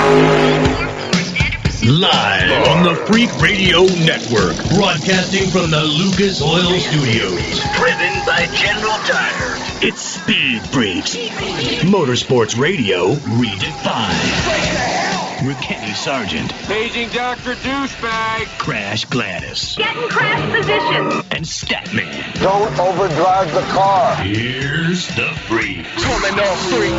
Live on the Freak Radio Network, broadcasting from the Lucas Oil Studios. Driven by General Tire. It's Speed Freaks. Motorsports Radio redefined. With Kenny Sargent. Paging Dr. Douchebag. Crash Gladys. Getting crash position. And Statman. Don't overdrive the car. Here's the Freaks. Come on, no freak.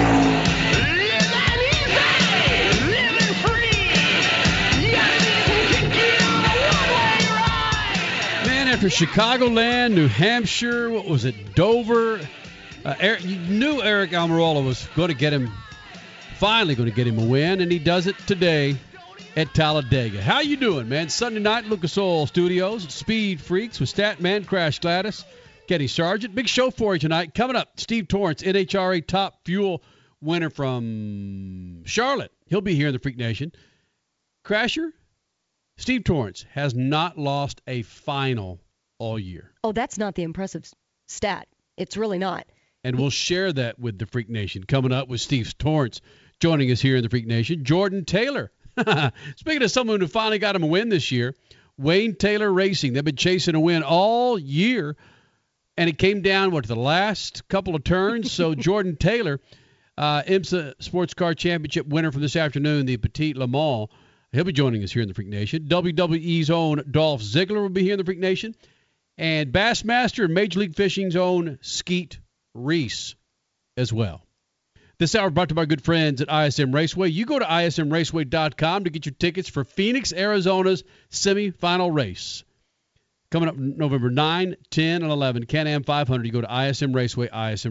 After Chicagoland, New Hampshire, what was it, Dover, you knew Eric Almirola was finally going to get him a win, and he does it today at Talladega. How you doing, man? Sunday night, Lucas Oil Studios, Speed Freaks with Statman, Crash Gladys, Kenny Sargent. Big show for you tonight. Coming up, Steve Torrence, NHRA Top Fuel winner from Charlotte. He'll be here in the Freak Nation. Crasher, Steve Torrence has not lost a final all year. Oh, that's not the impressive stat. It's really not. And we'll share that with the Freak Nation. Coming up with Steve Torrence joining us here in the Freak Nation. Jordan Taylor. Speaking of someone who finally got him a win this year, Wayne Taylor Racing. They've been chasing a win all year, and it came down, to the last couple of turns. So Jordan Taylor, IMSA Sports Car Championship winner from this afternoon, the Petit Le Mans. He'll be joining us here in the Freak Nation. WWE's own Dolph Ziggler will be here in the Freak Nation. And Bassmaster and Major League Fishing's own Skeet Reese as well. This hour brought to you by our good friends at ISM Raceway. You go to ismraceway.com to get your tickets for Phoenix, Arizona's semifinal race. Coming up November 9, 10, and 11, Can-Am 500. You go to ISM Raceway,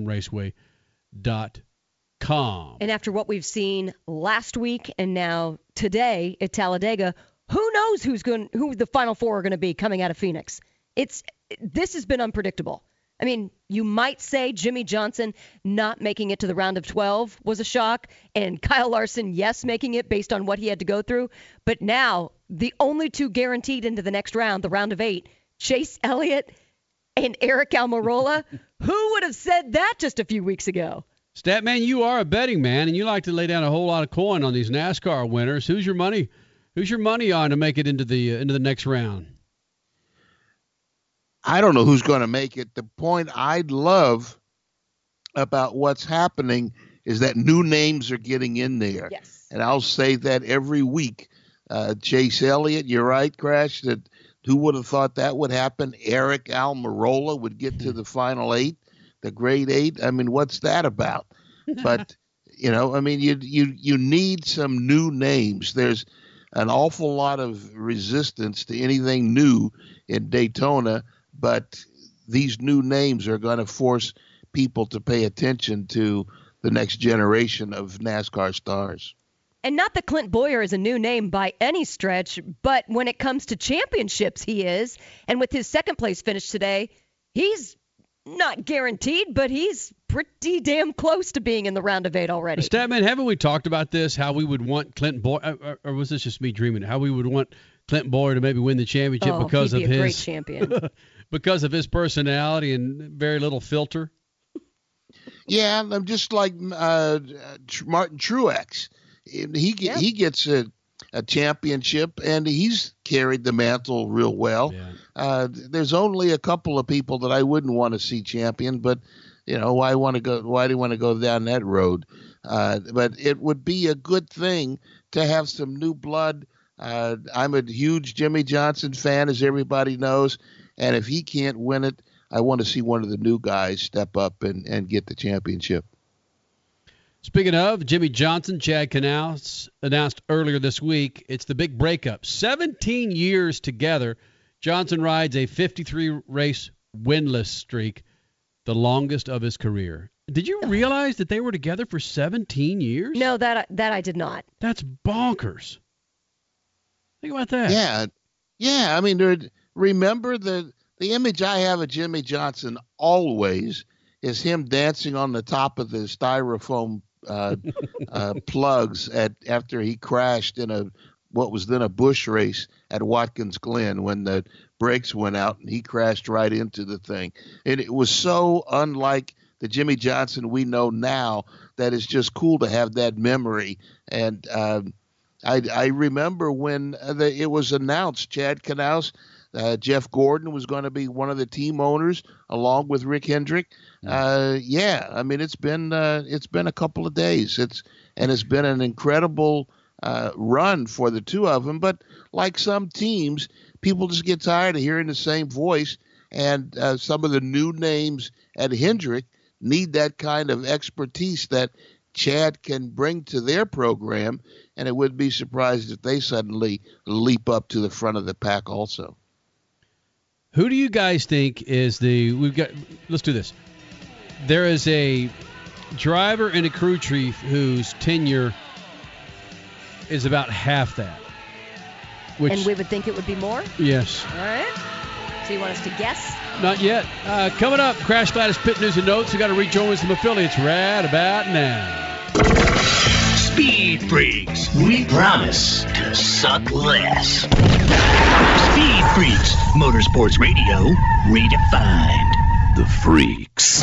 ismraceway.com. And after what we've seen last week and now today at Talladega, who knows who the Final Four are going to be coming out of Phoenix? This has been unpredictable. I mean, you might say Jimmy Johnson not making it to the round of 12 was a shock, and Kyle Larson, yes, making it based on what he had to go through. But now, the only two guaranteed into the next round, the round of 8, Chase Elliott and Eric Almirola. Who would have said that just a few weeks ago? Statman, you are a betting man, and you like to lay down a whole lot of coin on these NASCAR winners. Who's your money on to make it into the next round? I don't know who's going to make it. The point I'd love about what's happening is that new names are getting in there. Yes. And I'll say that every week. Chase Elliott, you're right, Crash, that who would have thought that would happen? Eric Almirola would get to the final 8, the grade 8. I mean, what's that about? But, you need some new names. There's an awful lot of resistance to anything new in Daytona, but these new names are going to force people to pay attention to the next generation of NASCAR stars. And not that Clint Bowyer is a new name by any stretch, but when it comes to championships, he is. And with his second place finish today, he's not guaranteed, but he's pretty damn close to being in the round of 8 already. Statman, haven't we talked about this, how we would want Clint Bowyer, or was this just me dreaming, how we would want Clint Bowyer to maybe win the championship because he'd of be a his great champion. because of his personality and very little filter? Yeah, I'm just like Martin Truex. He gets a championship, and he's carried the mantle real well. Yeah. There's only a couple of people that I wouldn't want to see champion, but why do you want to go down that road? But it would be a good thing to have some new blood. I'm a huge Jimmy Johnson fan, as everybody knows, and if he can't win it, I want to see one of the new guys step up and get the championship. Speaking of Jimmy Johnson, Chad Knaus announced earlier this week, it's the big breakup. 17 years together, Johnson rides a 53-race winless streak, the longest of his career. Did you realize that they were together for 17 years? No, that I did not. That's bonkers. Think about that. Yeah. I mean, remember the image I have of Jimmy Johnson always is him dancing on the top of the styrofoam plugs after he crashed in what was then a Busch race at Watkins Glen when the brakes went out and he crashed right into the thing. And it was so unlike the Jimmy Johnson we know now that is just cool to have that memory. And I remember when it was announced, Chad Knaus, Jeff Gordon was going to be one of the team owners along with Rick Hendrick. I mean, it's been a couple of days. It's been an incredible run for the two of them. But like some teams, people just get tired of hearing the same voice, and some of the new names at Hendrick need that kind of expertise that Chad can bring to their program, and it wouldn't be surprised if they suddenly leap up to the front of the pack also. Who do you guys think is let's do this. There is a driver and a crew chief whose tenure is about half that. And we would think it would be more? Yes. All right. So you want us to guess? Not yet. Coming up, Crash Gladys Pit News and Notes. We got to rejoin with some affiliates right about now. Speed Freaks, we promise to suck less. Speed Freaks, Motorsports Radio, redefined. The Freaks.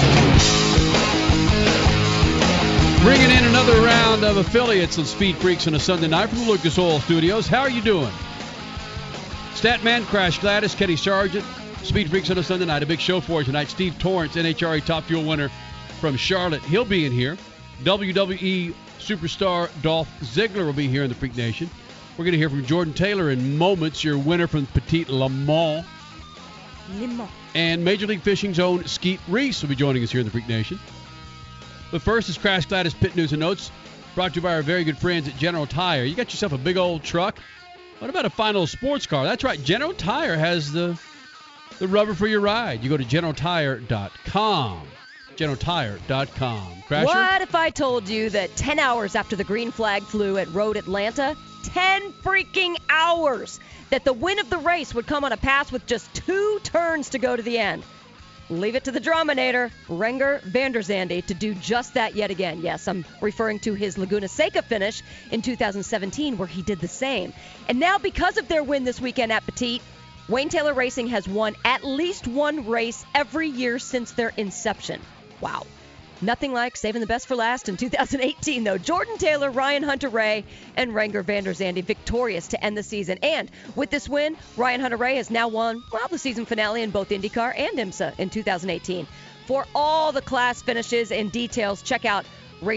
Bringing in another round of affiliates of Speed Freaks on a Sunday night from the Lucas Oil Studios. How are you doing? Statman, Crash Gladys, Kenny Sargent, Speed Freaks on a Sunday night. A big show for you tonight. Steve Torrence, NHRA Top Fuel winner from Charlotte. He'll be in here. WWE superstar Dolph Ziggler will be here in the Freak Nation. We're going to hear from Jordan Taylor in moments, your winner from Petit Le Mans. And Major League Fishing's own Skeet Reese will be joining us here in the Freak Nation. But first is Crash Gladys Pit News and Notes, brought to you by our very good friends at General Tire. You got yourself a big old truck. What about a fine old sports car? That's right, General Tire has the rubber for your ride. You go to GeneralTire.com. GeneralTire.com. Crasher? What if I told you that 10 hours after the green flag flew at Road Atlanta, 10 freaking hours, that the win of the race would come on a pass with just 2 turns to go to the end? Leave it to the Dramator, Renger van der Zande, to do just that yet again. Yes, I'm referring to his Laguna Seca finish in 2017 where he did the same. And now because of their win this weekend at Petit, Wayne Taylor Racing has won at least one race every year since their inception. Wow. Nothing like saving the best for last in 2018, though. Jordan Taylor, Ryan Hunter-Reay, and Renger van der Zande victorious to end the season. And with this win, Ryan Hunter-Reay has now won, the season finale in both IndyCar and IMSA in 2018. For all the class finishes and details, check out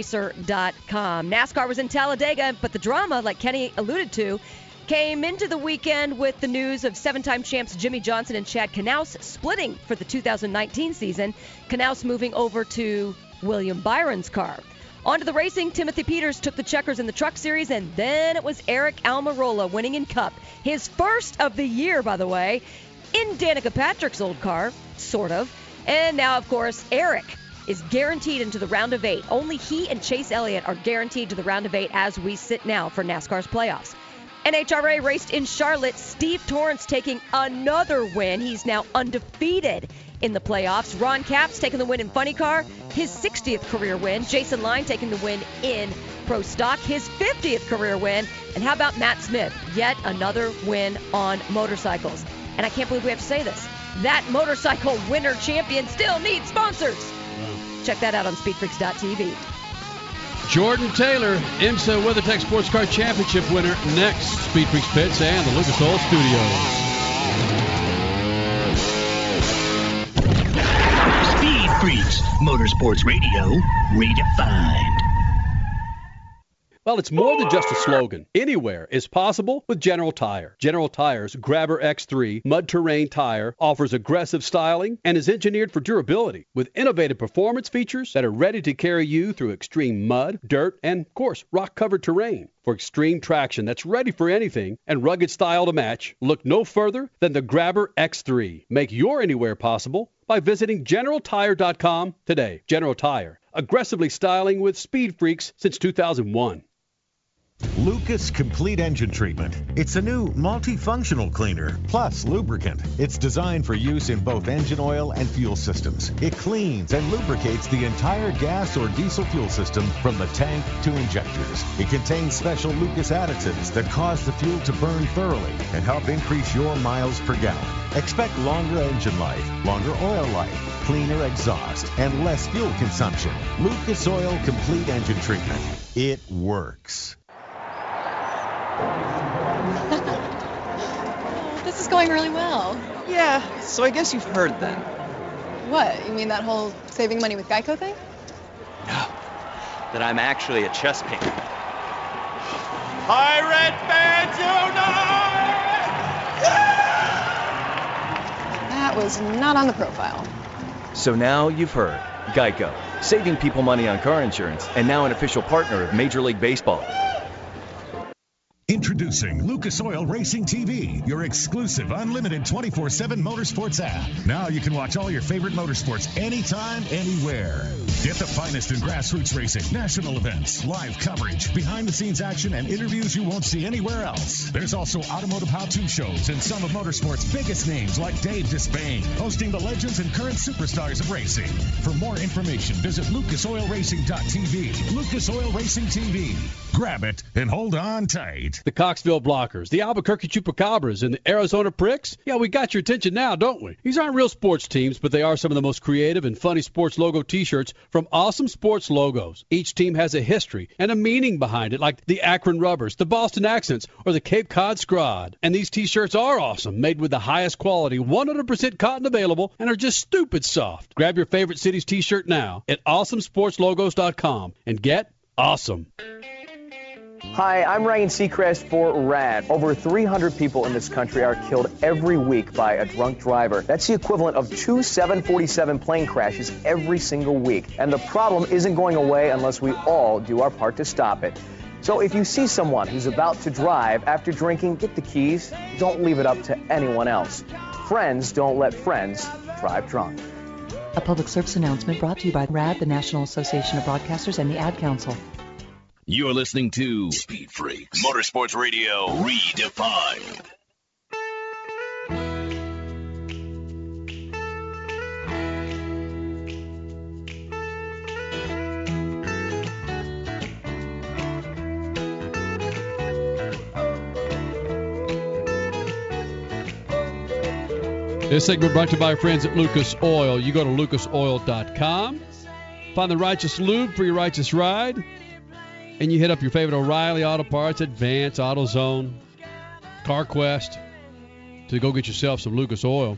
Racer.com. NASCAR was in Talladega, but the drama, like Kenny alluded to, came into the weekend with the news of 7-time champs Jimmie Johnson and Chad Knaus splitting for the 2019 season. Knaus moving over to William Byron's car. On to the racing, Timothy Peters took the checkers in the Truck Series, and then it was Eric Almirola winning in Cup. His first of the year, by the way, in Danica Patrick's old car, sort of. And now, of course, Eric is guaranteed into the round of 8. Only he and Chase Elliott are guaranteed to the round of 8 as we sit now for NASCAR's playoffs. NHRA raced in Charlotte. Steve Torrence taking another win. He's now undefeated in the playoffs. Ron Capps taking the win in Funny Car, his 60th career win. Jason Line taking the win in Pro Stock, his 50th career win. And how about Matt Smith? Yet another win on motorcycles. And I can't believe we have to say this. That motorcycle winner champion still needs sponsors. Wow. Check that out on speedfreaks.tv. Jordan Taylor, IMSA WeatherTech Sports Car Championship winner, next. Speed Freaks Pits and the Lucas Oil Studios. Speed Freaks, Motorsports Radio, redefined. Well, it's more than just a slogan. Anywhere is possible with General Tire. General Tire's Grabber X3 mud terrain tire offers aggressive styling and is engineered for durability with innovative performance features that are ready to carry you through extreme mud, dirt, and, of course, rock-covered terrain. For extreme traction that's ready for anything and rugged style to match, look no further than the Grabber X3. Make your anywhere possible by visiting GeneralTire.com today. General Tire, aggressively styling with Speed Freaks since 2001. Lucas Complete Engine Treatment. It's a new multifunctional cleaner plus lubricant. It's designed for use in both engine oil and fuel systems. It cleans and lubricates the entire gas or diesel fuel system from the tank to injectors. It contains special Lucas additives that cause the fuel to burn thoroughly and help increase your miles per gallon. Expect longer engine life, longer oil life, cleaner exhaust, and less fuel consumption. Lucas Oil Complete Engine Treatment. It works. This is going really well. Yeah, so I guess you've heard then. What? You mean that whole saving money with Geico thing? No, that I'm actually a chess painter. Pirate fans unite! That was not on the profile. So now you've heard. Geico, saving people money on car insurance, and now an official partner of Major League Baseball. Introducing Lucas Oil Racing TV, your exclusive unlimited 24/7 motorsports app. Now you can watch all your favorite motorsports anytime, anywhere. Get the finest in grassroots racing, national events, live coverage, behind-the-scenes action, and interviews you won't see anywhere else. There's also automotive how-to shows and some of motorsports' biggest names like Dave Despain, hosting the legends and current superstars of racing. For more information, visit lucasoilracing.tv. Lucas Oil Racing TV. Grab it and hold on tight. The Coxville Blockers, the Albuquerque Chupacabras, and the Arizona Pricks. Yeah, we got your attention now, don't we? These aren't real sports teams, but they are some of the most creative and funny sports logo T-shirts from Awesome Sports Logos. Each team has a history and a meaning behind it, like the Akron Rubbers, the Boston Accents, or the Cape Cod Scrod. And these T-shirts are awesome, made with the highest quality, 100% cotton available, and are just stupid soft. Grab your favorite city's T-shirt now at awesomesportslogos.com and get awesome. Hi, I'm Ryan Seacrest for RAD. Over 300 people in this country are killed every week by a drunk driver. That's the equivalent of 2 747 plane crashes every single week. And the problem isn't going away unless we all do our part to stop it. So if you see someone who's about to drive after drinking, get the keys. Don't leave it up to anyone else. Friends don't let friends drive drunk. A public service announcement brought to you by RAD, the National Association of Broadcasters, and the Ad Council. You're listening to Speed Freaks Motorsports Radio Redefined. This segment brought to you by our friends at Lucas Oil. You go to lucasoil.com, find the righteous lube for your righteous ride, and you hit up your favorite O'Reilly Auto Parts, Advance, AutoZone, CarQuest to go get yourself some Lucas Oil.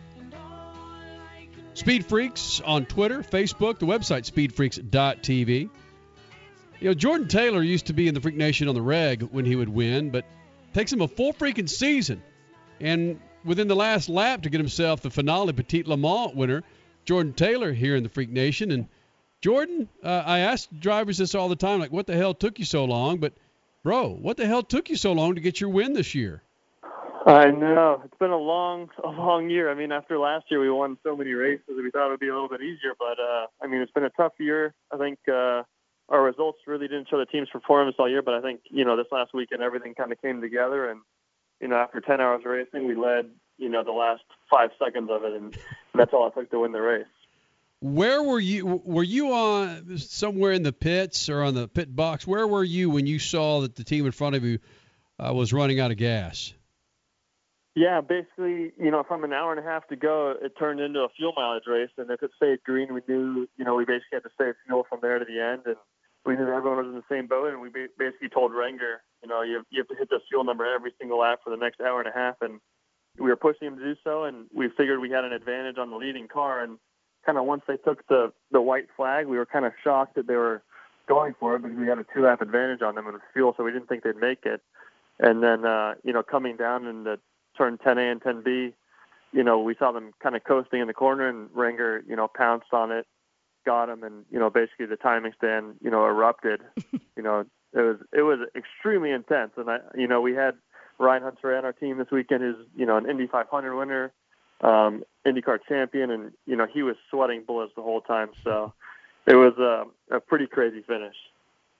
Speed Freaks on Twitter, Facebook, the website speedfreaks.tv. You know, Jordan Taylor used to be in the Freak Nation on the reg when he would win, but takes him a full freaking season. And within the last lap to get himself the finale Petit Le Mans winner, Jordan Taylor here in the Freak Nation. And Jordan, I ask drivers this all the time, like, what the hell took you so long? But, bro, what the hell took you so long to get your win this year? I know. It's been a long year. I mean, after last year, we won so many races that we thought it would be a little bit easier. But, I mean, it's been a tough year. I think our results really didn't show the team's performance all year. But I think, you know, this last weekend, everything kind of came together. And, you know, after 10 hours of racing, we led, you know, the last 5 seconds of it. And that's all it took to win the race. Where were you? Were you on somewhere in the pits or on the pit box? Where were you when you saw that the team in front of you was running out of gas? Yeah, basically, you know, from an hour and a half to go, it turned into a fuel mileage race. And if it stayed green, we knew, you know, we basically had to save fuel from there to the end. And we knew everyone was in the same boat. And we basically told Renger, you know, you have to hit this fuel number every single lap for the next hour and a half. And we were pushing him to do so. And we figured we had an advantage on the leading car. And kind of once they took the white flag, we were kind of shocked that they were going for it because we had a 2-lap advantage on them in the fuel, so we didn't think they'd make it. And then, you know, coming down in the turn 10A and 10B, you know, we saw them kind of coasting in the corner, and Renger, you know, pounced on it, got him, and, you know, basically the timing stand, you know, erupted. You know, it was extremely intense. And, you know, we had Ryan Hunter on our team this weekend, who's, you know, an Indy 500 winner, IndyCar champion, and, you know, he was sweating bullets the whole time. So it was a pretty crazy finish.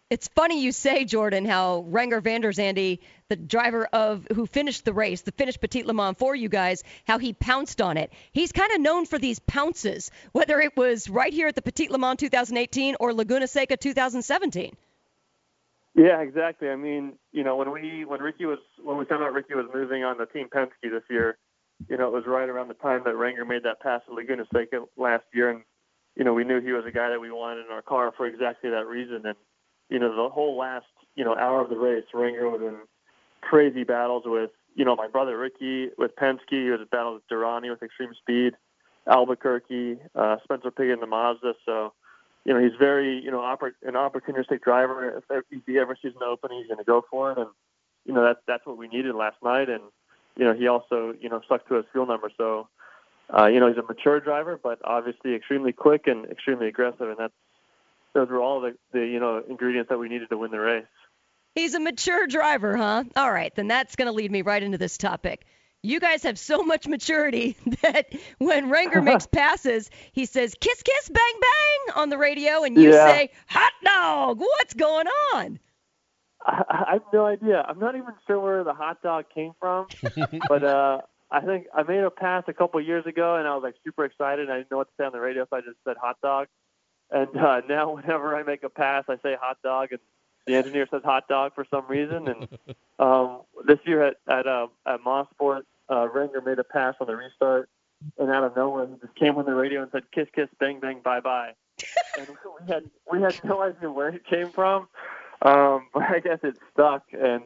It's funny you say, Jordan, how Renger van der Zande, the driver who finished the race, the finished Petit Le Mans for you guys, how he pounced on it. He's kind of known for these pounces, whether it was right here at the Petit Le Mans 2018 or Laguna Seca 2017. Yeah, exactly. I mean, when we found out Ricky was moving on to Team Penske this year, it was right around the time that Renger made that pass at Laguna Seca last year, and we knew he was a guy that we wanted in our car for exactly that reason. And the whole last hour of the race, Renger was in crazy battles with my brother Ricky with Penske. He was in battles with Durrani with Extreme Speed, Albuquerque, Spencer Pigot in the Mazda. So. He's very, an opportunistic driver. If he ever sees an opening, he's going to go for it. And, that's what we needed last night. And, he also, stuck to his fuel number. So, he's a mature driver, but obviously extremely quick and extremely aggressive. And those were all the ingredients that we needed to win the race. He's a mature driver, huh? All right, then that's going to lead me right into this topic. You guys have so much maturity that when Renger makes passes, he says, kiss, kiss, bang, bang on the radio, and you say, hot dog, what's going on? I have no idea. I'm not even sure where the hot dog came from, but I think I made a pass a couple of years ago, and I was super excited. I didn't know what to say on the radio, so I just said hot dog. And now whenever I make a pass, I say hot dog, and the engineer says hot dog for some reason. And this year at Mosport, Renger made a pass on the restart, and out of nowhere he just came on the radio and said, "Kiss, kiss, bang, bang, bye, bye." And we had no idea where it came from, but I guess it stuck. And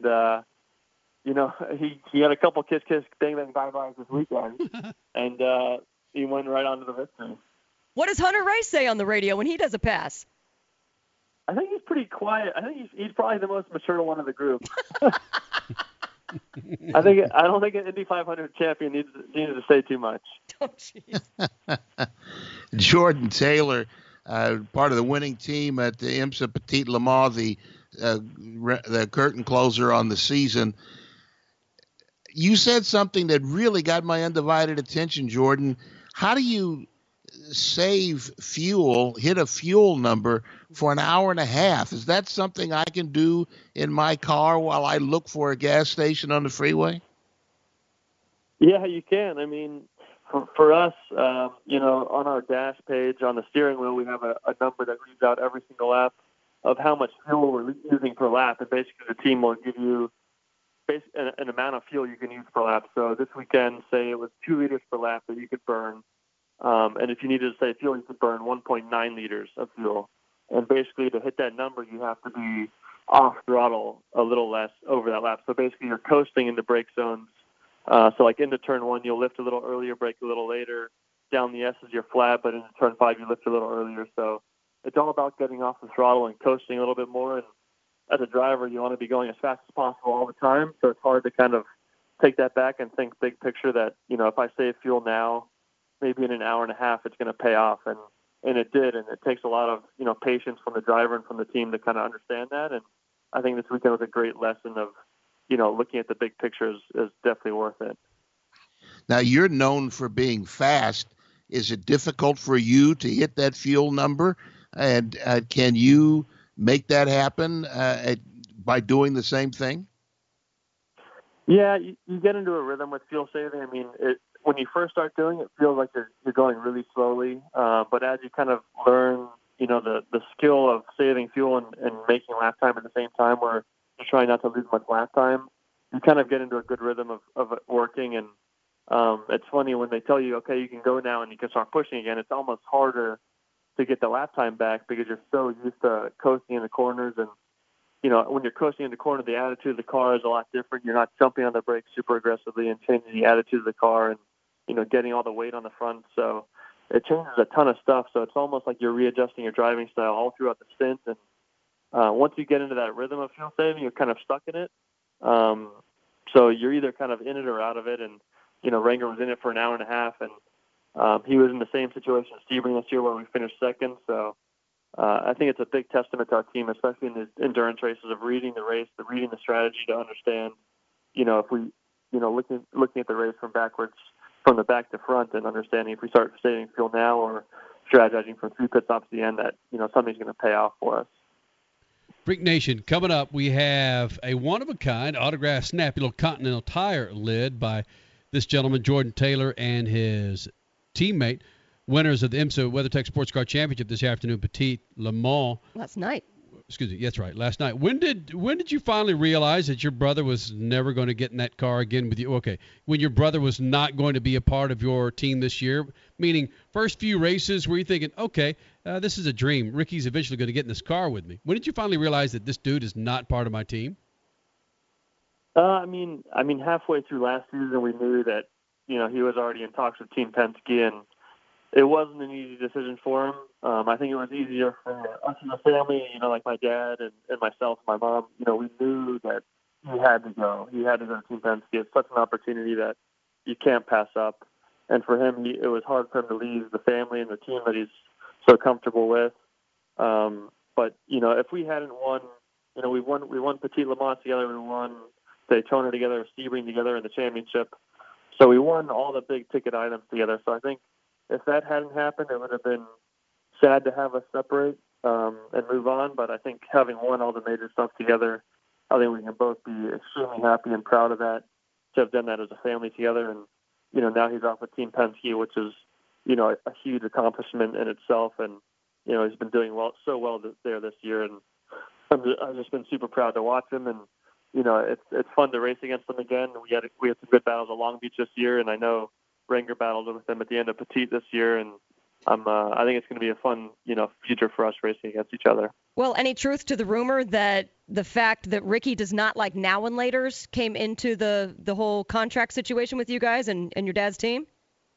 he had a couple kiss, kiss, bang, bang, bye, byes this weekend, and he went right on to the victory. What does Hunter Ray say on the radio when he does a pass? I think he's pretty quiet. I think he's probably the most mature one of the group. I don't think an Indy 500 champion needs to say too much. Oh, jeez. Jordan Taylor, part of the winning team at the IMSA Petit Le Mans, the curtain closer on the season. You said something that really got my undivided attention, Jordan. How do you save fuel, hit a fuel number for an hour and a half? Is that something I can do in my car while I look for a gas station on the freeway? Yeah, you can. I mean, for us, on our dash page on the steering wheel, we have a number that reads out every single lap of how much fuel we're using per lap, and basically the team will give you an amount of fuel you can use per lap. So this weekend, say it was 2 liters per lap that you could burn. And if you needed to save fuel, you could burn 1.9 liters of fuel. And basically, to hit that number, you have to be off throttle a little less over that lap. So basically, you're coasting into brake zones. So like into turn 1, you'll lift a little earlier, brake a little later. Down the S's, you're flat, but into turn 5, you lift a little earlier. So it's all about getting off the throttle and coasting a little bit more. And as a driver, you want to be going as fast as possible all the time. So it's hard to kind of take that back and think big picture that, if I save fuel now, maybe in an hour and a half, it's going to pay off. And it did. And it takes a lot of, patience from the driver and from the team to kind of understand that. And I think this weekend was a great lesson of, looking at the big picture is definitely worth it. Now, you're known for being fast. Is it difficult for you to hit that fuel number? And can you make that happen by doing the same thing? Yeah, you get into a rhythm with fuel saving. I mean, when you first start doing it, it feels like you're going really slowly. But as you kind of learn, the skill of saving fuel and making lap time at the same time, where you're trying not to lose much lap time, you kind of get into a good rhythm of it working. And it's funny when they tell you, okay, you can go now and you can start pushing again, it's almost harder to get the lap time back because you're so used to coasting in the corners. And, when you're coasting in the corner, the attitude of the car is a lot different. You're not jumping on the brakes super aggressively and changing the attitude of the car and, getting all the weight on the front. So it changes a ton of stuff. So it's almost like you're readjusting your driving style all throughout the stint. And once you get into that rhythm of fuel saving, you're kind of stuck in it. So you're either kind of in it or out of it. And, Renger was in it for an hour and a half, and he was in the same situation as Sebring this year where we finished second. So I think it's a big testament to our team, especially in the endurance races, of reading the race, reading the strategy to understand, if we, looking at the race from the back to front, and understanding if we start saving fuel now or strategizing from 3 pit stops to the end, that, something's going to pay off for us. Freak Nation, coming up, we have a one-of-a-kind autographed snappy little Continental Tire lid by this gentleman, Jordan Taylor, and his teammate, winners of the IMSA WeatherTech Sports Car Championship this afternoon, Petit Le Mans. Last night. Excuse me, that's right, last night. When did you finally realize that your brother was never going to get in that car again with you? Okay, when your brother was not going to be a part of your team this year, meaning first few races were you thinking, okay, this is a dream. Ricky's eventually going to get in this car with me. When did you finally realize that this dude is not part of my team? I mean, halfway through last season, we knew that, he was already in talks with Team Penske, and it wasn't an easy decision for him. I think it was easier for us as a family, like my dad and myself and my mom. We knew that he had to go. He had to go to Team Penske. It's such an opportunity that you can't pass up. And for him, it was hard for him to leave the family and the team that he's so comfortable with. But if we hadn't won, we won Petit Le Mans together. We won Daytona together, Sebring together in the championship. So we won all the big ticket items together. So I think if that hadn't happened, it would have been sad to have us separate and move on. But I think having won all the major stuff together, I think we can both be extremely happy and proud of that, to have done that as a family together. And, now he's off with Team Penske, which is, a huge accomplishment in itself. And, he's been doing so well there this year. And I've just been super proud to watch him. And, it's fun to race against him again. We had some good battles at Long Beach this year, and I know Renger battled with them at the end of Petit this year, and I think it's going to be a fun, future for us racing against each other. Well, any truth to the rumor that the fact that Ricky does not like now and laters came into the whole contract situation with you guys and your dad's team?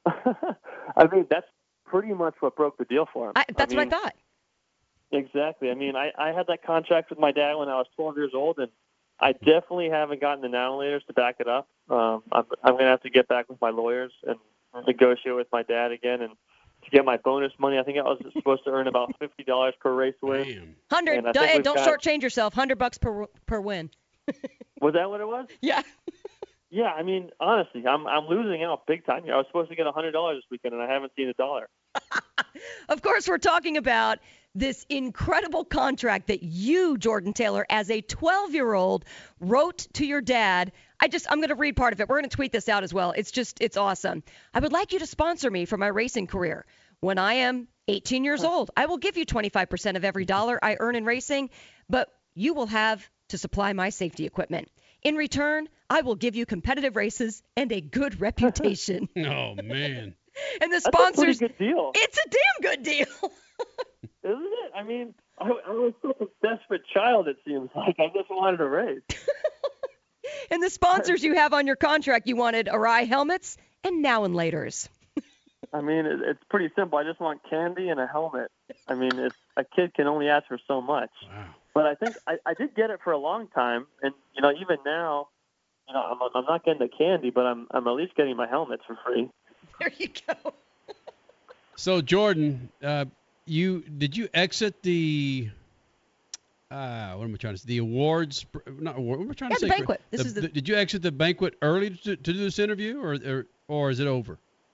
I mean, that's pretty much what broke the deal for him. That's what I thought. Exactly. I mean, I had that contract with my dad when I was 12 years old, and I definitely haven't gotten the now and laters to back it up. I'm going to have to get back with my lawyers and negotiate with my dad again, and to get my bonus money. I think I was supposed to earn about $50 per race win. 100. Don't shortchange yourself. $100 per win. Was that what it was? Yeah. Yeah. I mean, honestly, I'm losing out big time here. I was supposed to get $100 this weekend, and I haven't seen $1. Of course, we're talking about this incredible contract that you, Jordan Taylor, as a 12-year-old, wrote to your dad. I'm going to read part of it. We're going to tweet this out as well. It's awesome. I would like you to sponsor me for my racing career. When I am 18 years old, I will give you 25% of every dollar I earn in racing, but you will have to supply my safety equipment. In return, I will give you competitive races and a good reputation. Oh, man. And the sponsors, that's a pretty good deal. It's a damn good deal. Isn't it? I mean, I was such a desperate child, it seems like. I just wanted to race. And the sponsors you have on your contract, you wanted Arai helmets and now and laters. I mean, it's pretty simple. I just want candy and a helmet. I mean, a kid can only ask for so much. Wow. But I think I did get it for a long time. And, even now, I'm not getting the candy, but I'm at least getting my helmets for free. There you go. So, Jordan, did you exit the what am I trying to say? The awards? Not award. What am I trying to say? The banquet. Did you exit the banquet early to do this interview, or is it over?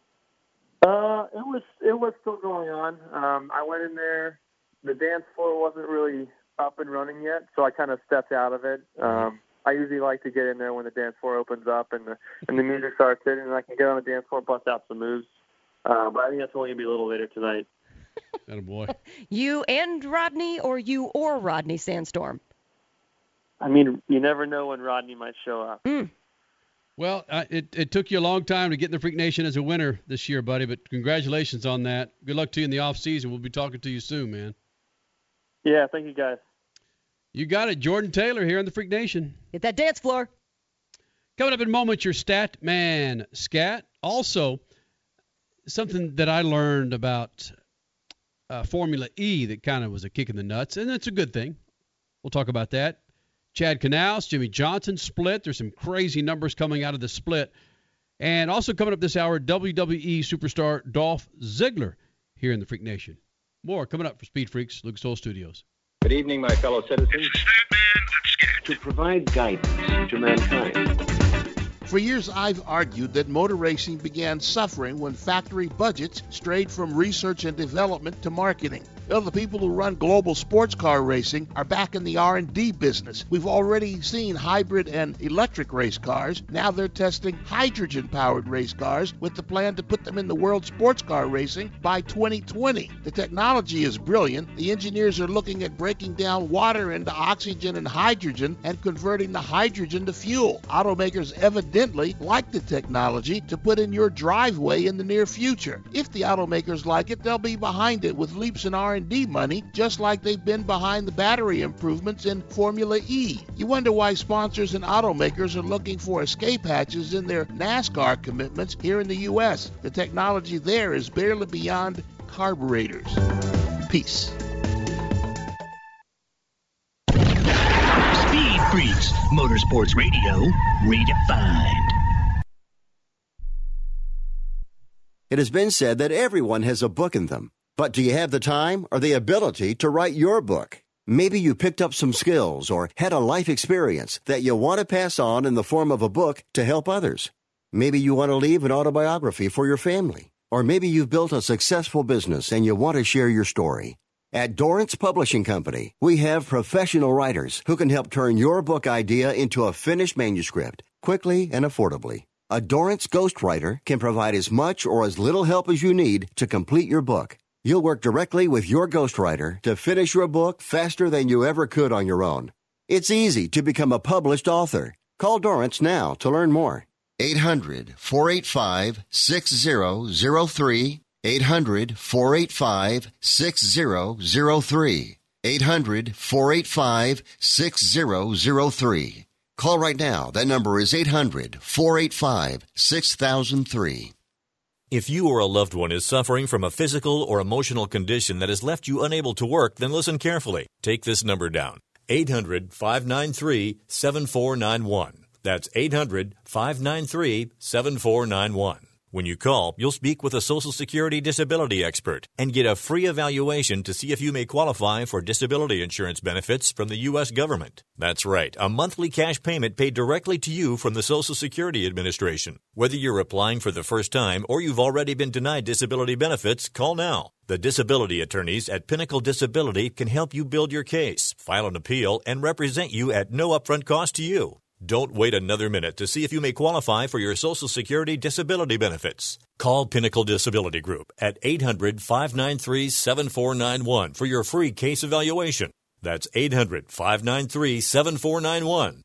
It was still going on. I went in there. The dance floor wasn't really up and running yet, so I kind of stepped out of it. I usually like to get in there when the dance floor opens up and the music starts hitting, and I can get on the dance floor and bust out some moves. But I think that's only going to be a little later tonight. Attaboy. You and Rodney, or you or Rodney Sandstorm? I mean, you never know when Rodney might show up. Well, it took you a long time to get in the Freak Nation as a winner this year, buddy, but congratulations on that. Good luck to you in the off season. We'll be talking to you soon, man. Yeah, thank you, guys. You got it. Jordan Taylor here on the Freak Nation. Hit that dance floor. Coming up in moments, your Stat Man Scat. Also, something that I learned about Formula E that kind of was a kick in the nuts, and it's a good thing. We'll talk about that. Chad Canals, Jimmy Johnson split. There's some crazy numbers coming out of the split. And also coming up this hour, WWE superstar Dolph Ziggler here in the Freak Nation. More coming up for Speed Freaks, Lucas Oil Studios. Good evening, my fellow citizens. To provide guidance to mankind. For years, I've argued that motor racing began suffering when factory budgets strayed from research and development to marketing. Well, the people who run Global Sports Car Racing are back in the R&D business. We've already seen hybrid and electric race cars. Now they're testing hydrogen-powered race cars with the plan to put them in the world sports car racing by 2020. The technology is brilliant. The engineers are looking at breaking down water into oxygen and hydrogen and converting the hydrogen to fuel. Automakers evidently like the technology to put in your driveway in the near future. If the automakers like it, they'll be behind it with leaps in R&D money, just like they've been behind the battery improvements in Formula E. You wonder why sponsors and automakers are looking for escape hatches in their NASCAR commitments here in the U.S. The technology there is barely beyond carburetors. Peace. Speed Freaks, Motorsports Radio, redefined. It has been said that everyone has a book in them. But do you have the time or the ability to write your book? Maybe you picked up some skills or had a life experience that you want to pass on in the form of a book to help others. Maybe you want to leave an autobiography for your family. Or maybe you've built a successful business and you want to share your story. At Dorrance Publishing Company, we have professional writers who can help turn your book idea into a finished manuscript quickly and affordably. A Dorrance ghostwriter can provide as much or as little help as you need to complete your book. You'll work directly with your ghostwriter to finish your book faster than you ever could on your own. It's easy to become a published author. Call Dorrance now to learn more. 800-485-6003. 800-485-6003. 800-485-6003. Call right now. That number is 800-485-6003. If you or a loved one is suffering from a physical or emotional condition that has left you unable to work, then listen carefully. Take this number down. 800-593-7491. That's 800-593-7491. When you call, you'll speak with a Social Security disability expert and get a free evaluation to see if you may qualify for disability insurance benefits from the U.S. government. That's right, a monthly cash payment paid directly to you from the Social Security Administration. Whether you're applying for the first time or you've already been denied disability benefits, call now. The disability attorneys at Pinnacle Disability can help you build your case, file an appeal, and represent you at no upfront cost to you. Don't wait another minute to see if you may qualify for your Social Security disability benefits. Call Pinnacle Disability Group at 800-593-7491 for your free case evaluation. That's 800-593-7491.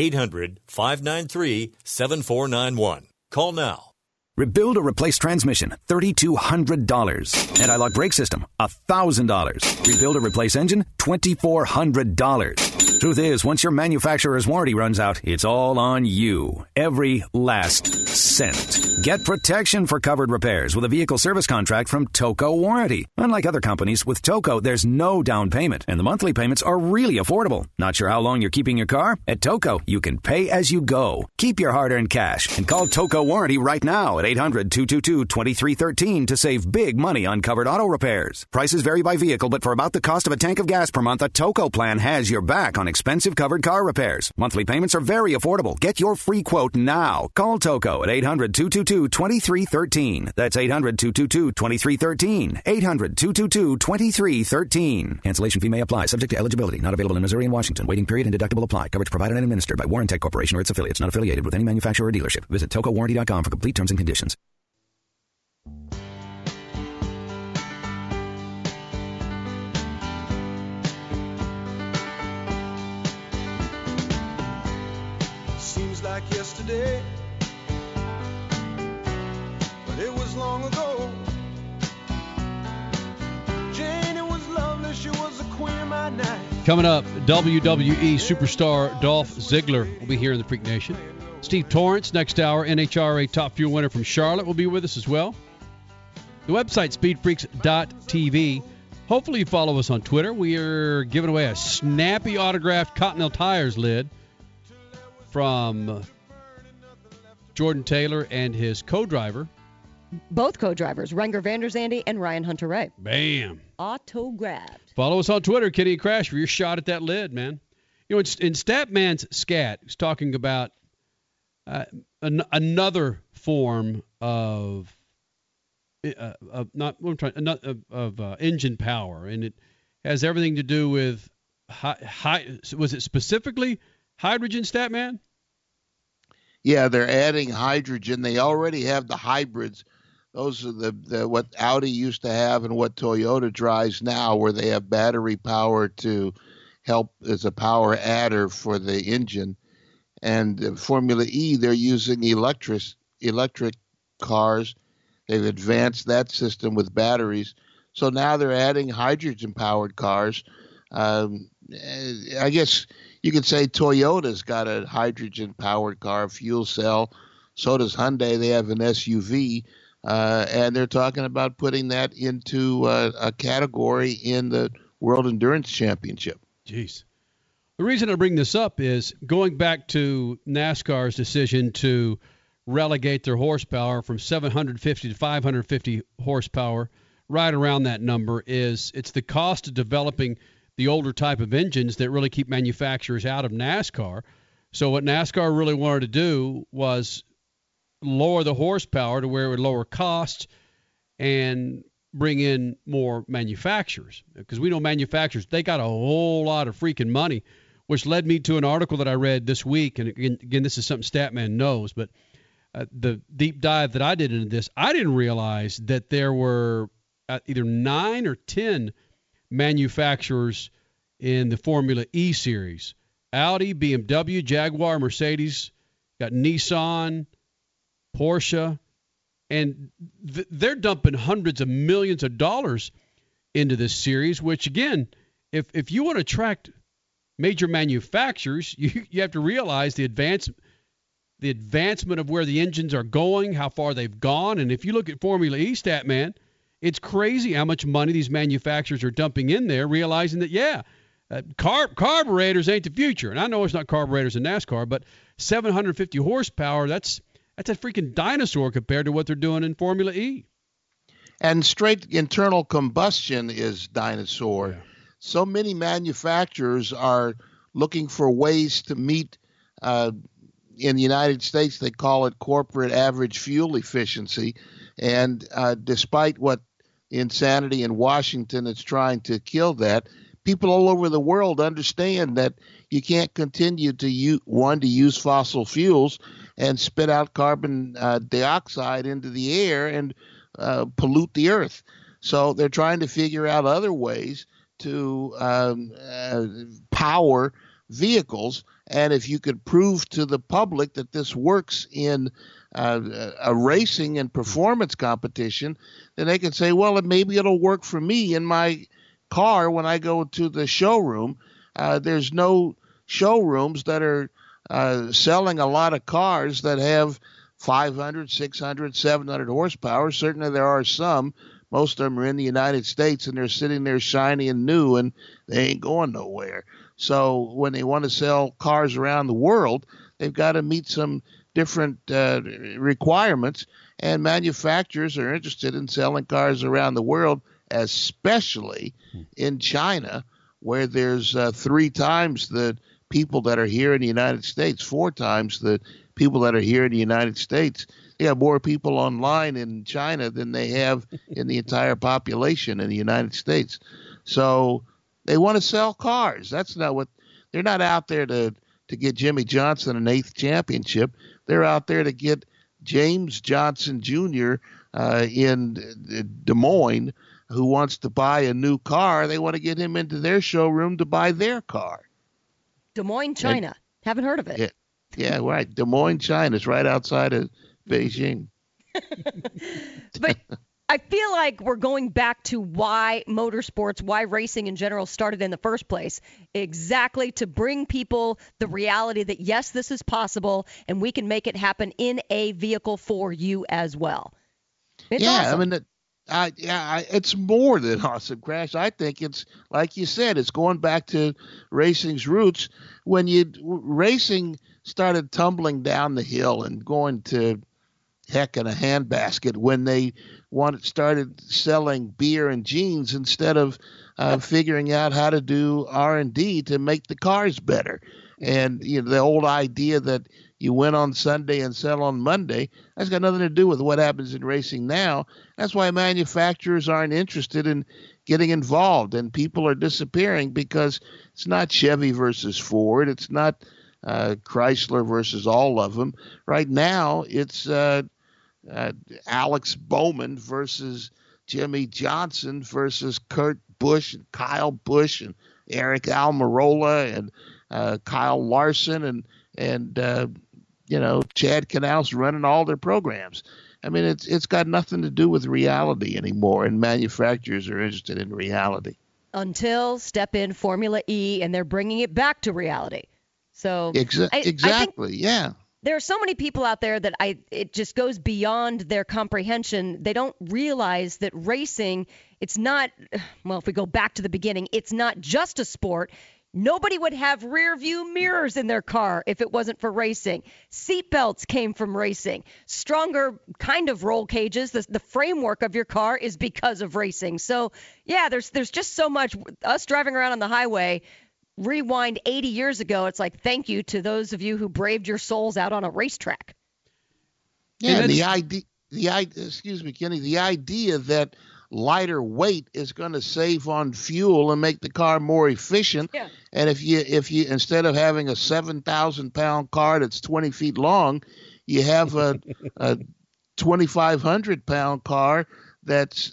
800-593-7491. Call now. Rebuild or replace transmission, $3,200. Anti-lock brake system, $1,000. Rebuild or replace engine, $2,400. Truth is, once your manufacturer's warranty runs out, it's all on you. Every last cent. Get protection for covered repairs with a vehicle service contract from Toco Warranty. Unlike other companies, with Toco, there's no down payment, and the monthly payments are really affordable. Not sure how long you're keeping your car? At Toco, you can pay as you go. Keep your hard-earned cash and call Toco Warranty right now at 800-222-2313 to save big money on covered auto repairs. Prices vary by vehicle, but for about the cost of a tank of gas per month, a Toco plan has your back on expensive covered car repairs. Monthly payments are very affordable. Get your free quote now. Call Toco at 800-222-2313. That's 800-222-2313. 800-222-2313. Cancellation fee may apply. Subject to eligibility. Not available in Missouri and Washington. Waiting period and deductible apply. Coverage provided and administered by Warrantech Corporation or its affiliates. Not affiliated with any manufacturer or dealership. Visit TocoWarranty.com for complete terms and conditions. Seems like yesterday, but it was long ago. Jane, it was lovely, she was the queen of my night. Coming up, WWE superstar Dolph Ziggler will be here in the Freak Nation. Steve Torrance, next hour, NHRA Top Fuel winner from Charlotte, will be with us as well. The website, speedfreaks.tv. Hopefully you follow us on Twitter. We are giving away a snappy autographed Continental Tires lid from Jordan Taylor and his co-driver. Both co-drivers, Renger van der Zande and Ryan Hunter-Reay. Bam. Autographed. Follow us on Twitter, Kenny and Crash, for your shot at that lid, man. You know, in Statman's scat, he's talking about another form of engine power, and it has everything to do with was it specifically hydrogen, Statman? Yeah, they're adding hydrogen. They already have the hybrids. Those are the what Audi used to have and what Toyota drives now, where they have battery power to help as a power adder for the engine. And Formula E, they're using electric cars. They've advanced that system with batteries. So now they're adding hydrogen-powered cars. I guess you could say Toyota's got a hydrogen-powered car, fuel cell. So does Hyundai. They have an SUV. And they're talking about putting that into a category in the World Endurance Championship. Jeez. The reason I bring this up is going back to NASCAR's decision to relegate their horsepower from 750 to 550 horsepower, right around that number, it's the cost of developing the older type of engines that really keep manufacturers out of NASCAR. So what NASCAR really wanted to do was lower the horsepower to where it would lower costs and bring in more manufacturers. Because we know manufacturers, they got a whole lot of freaking money, which led me to an article that I read this week. And again, this is something Statman knows, but the deep dive that I did into this, I didn't realize that there were either 9 or 10 manufacturers in the Formula E series. Audi, BMW, Jaguar, Mercedes, got Nissan, Porsche, and they're dumping hundreds of millions of dollars into this series, which, again, if you want to attract major manufacturers, you have to realize the advancement of where the engines are going, how far they've gone. And if you look at Formula E, Statman, it's crazy how much money these manufacturers are dumping in there, realizing that, carburetors ain't the future. And I know it's not carburetors in NASCAR, but 750 horsepower, that's a freaking dinosaur compared to what they're doing in Formula E. And straight internal combustion is dinosaur. Yeah. So many manufacturers are looking for ways to meet, in the United States, they call it corporate average fuel efficiency. And despite what insanity in Washington is trying to kill that, people all over the world understand that you can't continue to use fossil fuels and spit out carbon dioxide into the air and pollute the earth. So they're trying to figure out other ways to power vehicles. And if you could prove to the public that this works in a racing and performance competition, then they can say, well, maybe it'll work for me in my car when I go to the showroom. There's no showrooms that are selling a lot of cars that have 500, 600, 700 horsepower. Certainly there are some. Most of them are in the United States, and they're sitting there shiny and new, and they ain't going nowhere. So when they want to sell cars around the world, they've got to meet some different requirements, and manufacturers are interested in selling cars around the world, especially in China, where there's 3 times the people that are here in the United States, 4 times the people that are here in the United States. They have more people online in China than they have in the entire population in the United States. So they want to sell cars. That's not what – they're not out there to get Jimmy Johnson an 8th championship. They're out there to get James Johnson Jr. In Des Moines, who wants to buy a new car. They want to get him into their showroom to buy their car. Des Moines, China. Haven't heard of it. Yeah, right. Des Moines, China. It's right outside of Beijing. But I feel like we're going back to why motorsports, why racing in general started in the first place, exactly to bring people the reality that, yes, this is possible, and we can make it happen in a vehicle for you as well. It's awesome. I mean, it's more than awesome, Crash. I think it's, like you said, it's going back to racing's roots. When racing started tumbling down the hill and going to heck in a handbasket when they started selling beer and jeans instead of figuring out how to do R&D to make the cars better. And the old idea that you win on Sunday and sell on Monday, that's got nothing to do with what happens in racing now. That's why manufacturers aren't interested in getting involved, and people are disappearing because it's not Chevy versus Ford. It's not Chrysler versus all of them. Right now, it's Alex Bowman versus Jimmy Johnson versus Kurt Busch and Kyle Busch and Eric Almirola and Kyle Larson and Chad Canals running all their programs. I mean, it's got nothing to do with reality anymore, and manufacturers are interested in reality. Until step in Formula E, and they're bringing it back to reality. So exactly, yeah. There are so many people out there that it just goes beyond their comprehension. They don't realize that racing, it's not, well, if we go back to the beginning, it's not just a sport. Nobody would have rear view mirrors in their car if it wasn't for racing. Seatbelts came from racing. Stronger kind of roll cages. The framework of your car is because of racing. So, yeah, there's just so much. Us driving around on the highway, rewind 80 years ago, it's like, thank you to those of you who braved your souls out on a racetrack. Yeah, and the idea, excuse me, Kenny, the idea that lighter weight is going to save on fuel and make the car more efficient. Yeah. And if you instead of having a 7,000-pound car that's 20 feet long, you have a 2,500-pound car that's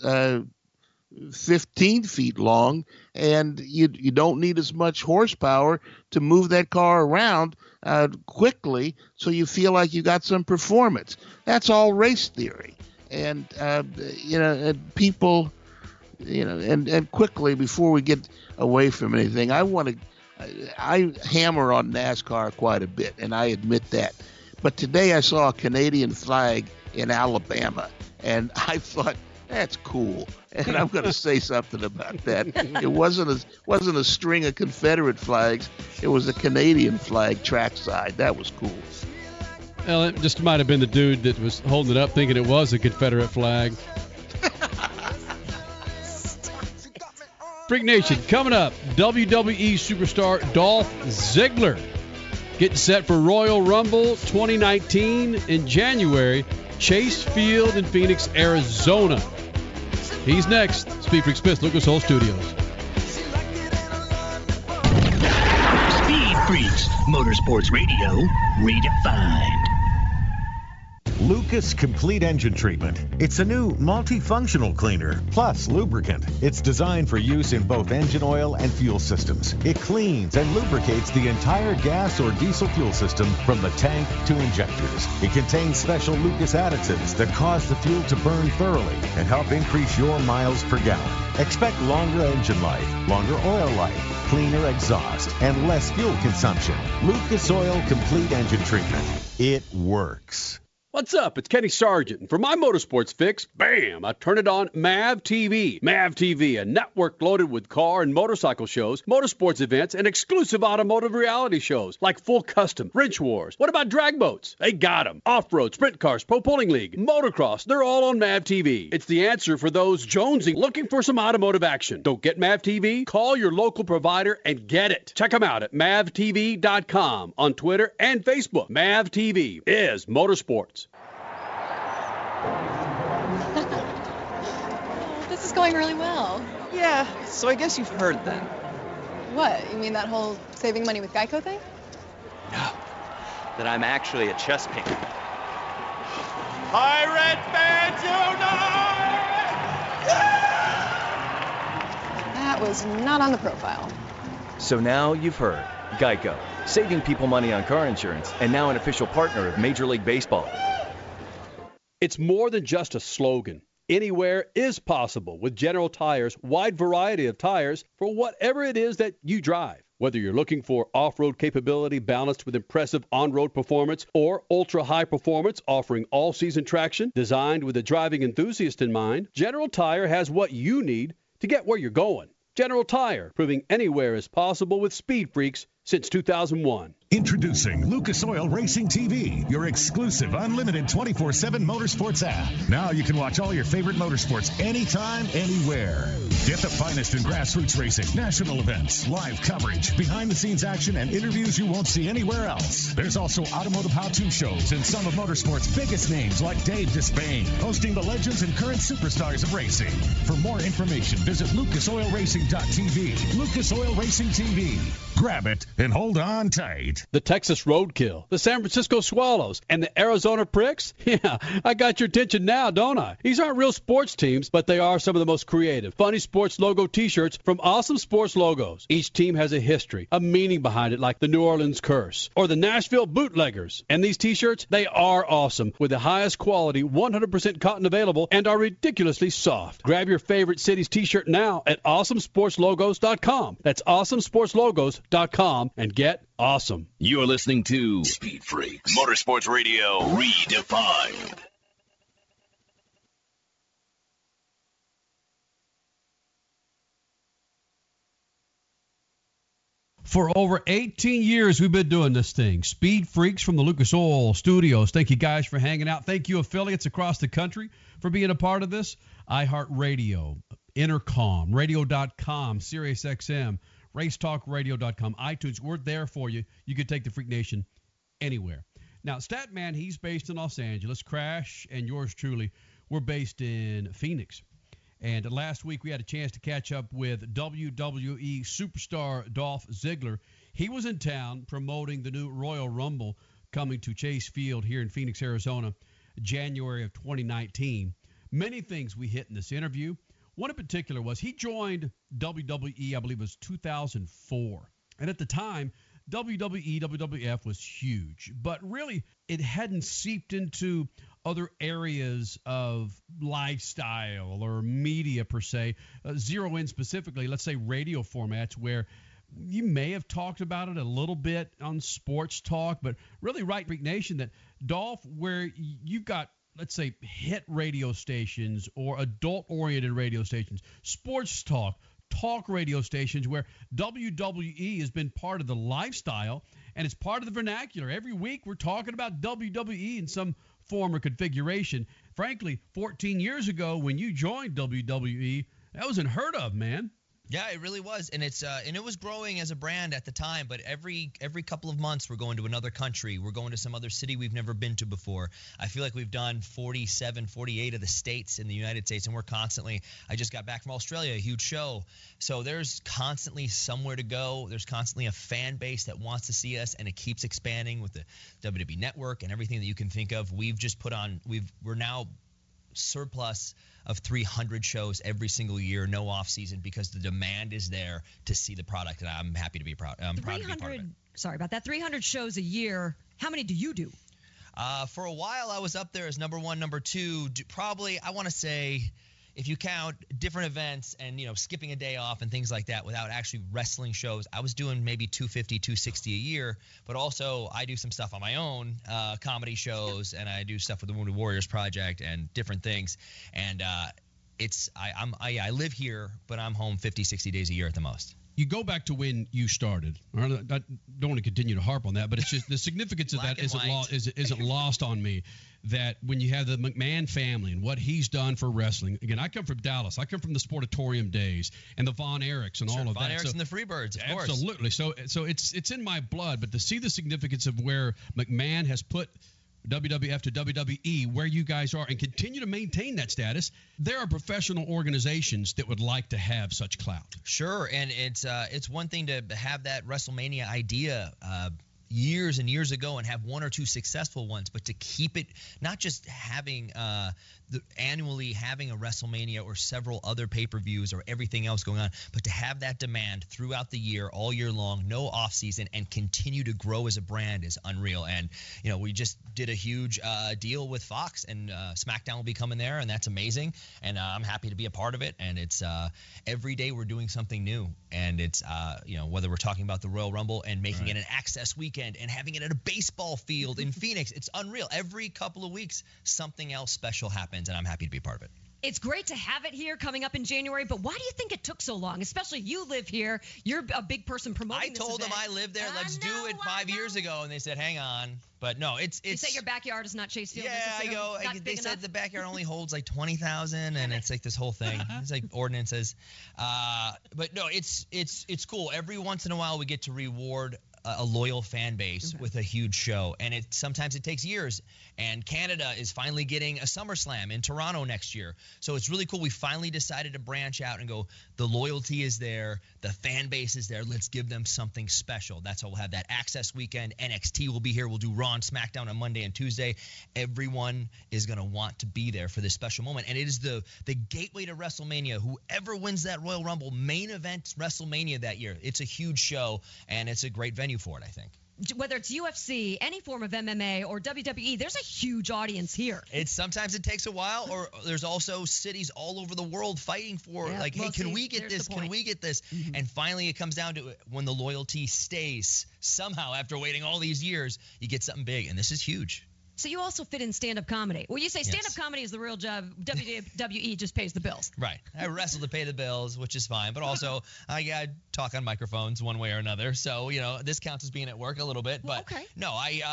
15 feet long, and you don't need as much horsepower to move that car around quickly, so you feel like you got some performance. That's all race theory. And and people, and quickly, before we get away from anything, I hammer on NASCAR quite a bit, and I admit that. But today I saw a Canadian flag in Alabama, and I thought, that's cool, and I'm going to say something about that. It wasn't a string of Confederate flags; it was a Canadian flag trackside. That was cool. Well, it just might have been the dude that was holding it up thinking it was a Confederate flag. Freak Nation, coming up, WWE superstar Dolph Ziggler getting set for Royal Rumble 2019 in January, Chase Field in Phoenix, Arizona. He's next. Speed Freak Smith, Lucas Oil Studios. Speed Freaks, Motorsports Radio, redefined. Lucas Complete Engine Treatment. It's a new multifunctional cleaner plus lubricant. It's designed for use in both engine oil and fuel systems. It cleans and lubricates the entire gas or diesel fuel system from the tank to injectors. It contains special Lucas additives that cause the fuel to burn thoroughly and help increase your miles per gallon. Expect longer engine life, longer oil life, cleaner exhaust, and less fuel consumption. Lucas Oil Complete Engine Treatment. It works. What's up? It's Kenny Sargent. And for my motorsports fix, bam, I turn it on MAV TV. MAV TV, a network loaded with car and motorcycle shows, motorsports events, and exclusive automotive reality shows like Full Custom, Wrench Wars. What about drag boats? They got them. Off-road, sprint cars, Pro Pulling League, motocross, they're all on MAV TV. It's the answer for those jonesing looking for some automotive action. Don't get MAV TV? Call your local provider and get it. Check them out at mavtv.com on Twitter and Facebook. MAV TV is motorsports. This is going really well. Yeah, so I guess you've heard then. What? You mean that whole saving money with Geico thing? No, that I'm actually a chess painter. Pirate Fans Unite! That was not on the profile. So now you've heard. Geico, saving people money on car insurance, and now an official partner of Major League Baseball. It's more than just a slogan. Anywhere is possible with General Tire's wide variety of tires for whatever it is that you drive. Whether you're looking for off-road capability balanced with impressive on-road performance or ultra-high performance offering all-season traction designed with a driving enthusiast in mind, General Tire has what you need to get where you're going. General Tire, proving anywhere is possible with Speed Freaks since 2001. Introducing Lucas Oil Racing TV, your exclusive unlimited 24/7 motorsports app. Now you can watch all your favorite motorsports anytime, anywhere. Get the finest in grassroots racing, national events, live coverage, behind-the-scenes action, and interviews you won't see anywhere else. There's also automotive how-to shows and some of motorsports' biggest names like Dave Despain, hosting the legends and current superstars of racing. For more information, visit lucasoilracing.tv. Lucas Oil Racing TV. Grab it and hold on tight. The Texas Roadkill, the San Francisco Swallows, and the Arizona Pricks? Yeah, I got your attention now, don't I? These aren't real sports teams, but they are some of the most creative, funny sports logo t-shirts from Awesome Sports Logos. Each team has a history, a meaning behind it, like the New Orleans Curse or the Nashville Bootleggers. And these t-shirts, they are awesome, with the highest quality, 100% cotton available, and are ridiculously soft. Grab your favorite city's t-shirt now at awesomesportslogos.com. That's awesomesportslogos.com and get awesome. You're listening to Speed Freaks Motorsports Radio Redefined. For over 18 years, we've been doing this thing. Speed Freaks from the Lucas Oil Studios. Thank you guys for hanging out. Thank you, affiliates across the country, for being a part of this. iHeartRadio, Intercom, Radio.com, SiriusXM, RaceTalkRadio.com, iTunes. We're there for you. You can take the Freak Nation anywhere. Now, Statman, he's based in Los Angeles. Crash and yours truly, we're based in Phoenix. And last week we had a chance to catch up with WWE superstar Dolph Ziggler. He was in town promoting the new Royal Rumble coming to Chase Field here in Phoenix, Arizona, January of 2019. Many things we hit in this interview. One in particular was he joined WWE, I believe it was 2004. And at the time, WWE, WWF was huge. But really, it hadn't seeped into other areas of lifestyle or media per se. Zero in specifically, let's say radio formats where you may have talked about it a little bit on sports talk, but really right, Freak Nation, that Dolph, where you've got, let's say, hit radio stations or adult-oriented radio stations, sports talk radio stations where WWE has been part of the lifestyle and it's part of the vernacular. Every week we're talking about WWE in some form or configuration. Frankly, 14 years ago when you joined WWE, that was unheard of, man. Yeah, it really was, and it was growing as a brand at the time. But every couple of months, we're going to another country. We're going to some other city we've never been to before. I feel like we've done 47, 48 of the states in the United States, and we're constantly. I just got back from Australia, a huge show. So there's constantly somewhere to go. There's constantly a fan base that wants to see us, and it keeps expanding with the WWE Network and everything that you can think of. We've just put on. We're now surplus of 300 shows every single year, no off season, because the demand is there to see the product, and I'm happy to be proud. I'm proud to be part of it. Sorry about that. 300 shows a year. How many do you do? For a while, I was up there as number one, number two. Probably, I want to say, if you count different events and, skipping a day off and things like that without actually wrestling shows, I was doing maybe 250, 260 a year. But also, I do some stuff on my own, comedy shows, and I do stuff with the Wounded Warriors Project and different things. And I live here, but I'm home 50, 60 days a year at the most. You go back to when you started. I don't want to continue to harp on that, but it's just the significance of that isn't lost on me. That when you have the McMahon family and what he's done for wrestling. Again, I come from Dallas. I come from the Sportatorium days and the Von Erichs and all of that. Von Erichs and the Freebirds, of course. Absolutely. So it's in my blood. But to see the significance of where McMahon has put WWF to WWE, where you guys are, and continue to maintain that status, there are professional organizations that would like to have such clout. Sure, and it's one thing to have that WrestleMania idea years and years ago and have one or two successful ones, but to keep it, not just having annually having a WrestleMania or several other pay-per-views or everything else going on, but to have that demand throughout the year, all year long, no off-season, and continue to grow as a brand is unreal. And, we just did a huge deal with Fox, and SmackDown will be coming there, and that's amazing. And I'm happy to be a part of it. And it's every day we're doing something new. And it's, whether we're talking about the Royal Rumble and making it an access weekend and having it at a baseball field in Phoenix, it's unreal. Every couple of weeks, something else special happens. And I'm happy to be a part of it. It's great to have it here coming up in January, but why do you think it took so long? Especially you live here. You're a big person promoting this told them I live there. Let's do it 5 years ago, and they said, hang on. But no, it's. You say your backyard is not Chase Field. Yeah, I go. They said the backyard only holds like 20,000, and it's like this whole thing. It's like ordinances. But no, it's cool. Every once in a while, we get to reward a loyal fan base with a huge show, and sometimes it takes years. And Canada is finally getting a SummerSlam in Toronto next year, so it's really cool. We finally decided to branch out and go, the loyalty is there, the fan base is there, let's give them something special. That's why we'll have that Access weekend. NXT will be here. We'll do Raw and SmackDown on Monday and Tuesday. Everyone is going to want to be there for this special moment, and it is the gateway to WrestleMania. Whoever wins that Royal Rumble main event WrestleMania that year, it's a huge show, and it's a great venue for it, I think. Whether it's UFC, any form of MMA, or WWE, there's a huge audience here. Sometimes it takes a while, or there's also cities all over the world fighting for, hey, can we get this? Can we get this? Mm-hmm. And finally, it comes down to it. When the loyalty stays, somehow, after waiting all these years, you get something big, and this is huge. So you also fit in stand-up comedy. Well, you say stand-up comedy is the real job. WWE just pays the bills. Right. I wrestle to pay the bills, which is fine. But also, I talk on microphones one way or another. So, this counts as being at work a little bit. But no,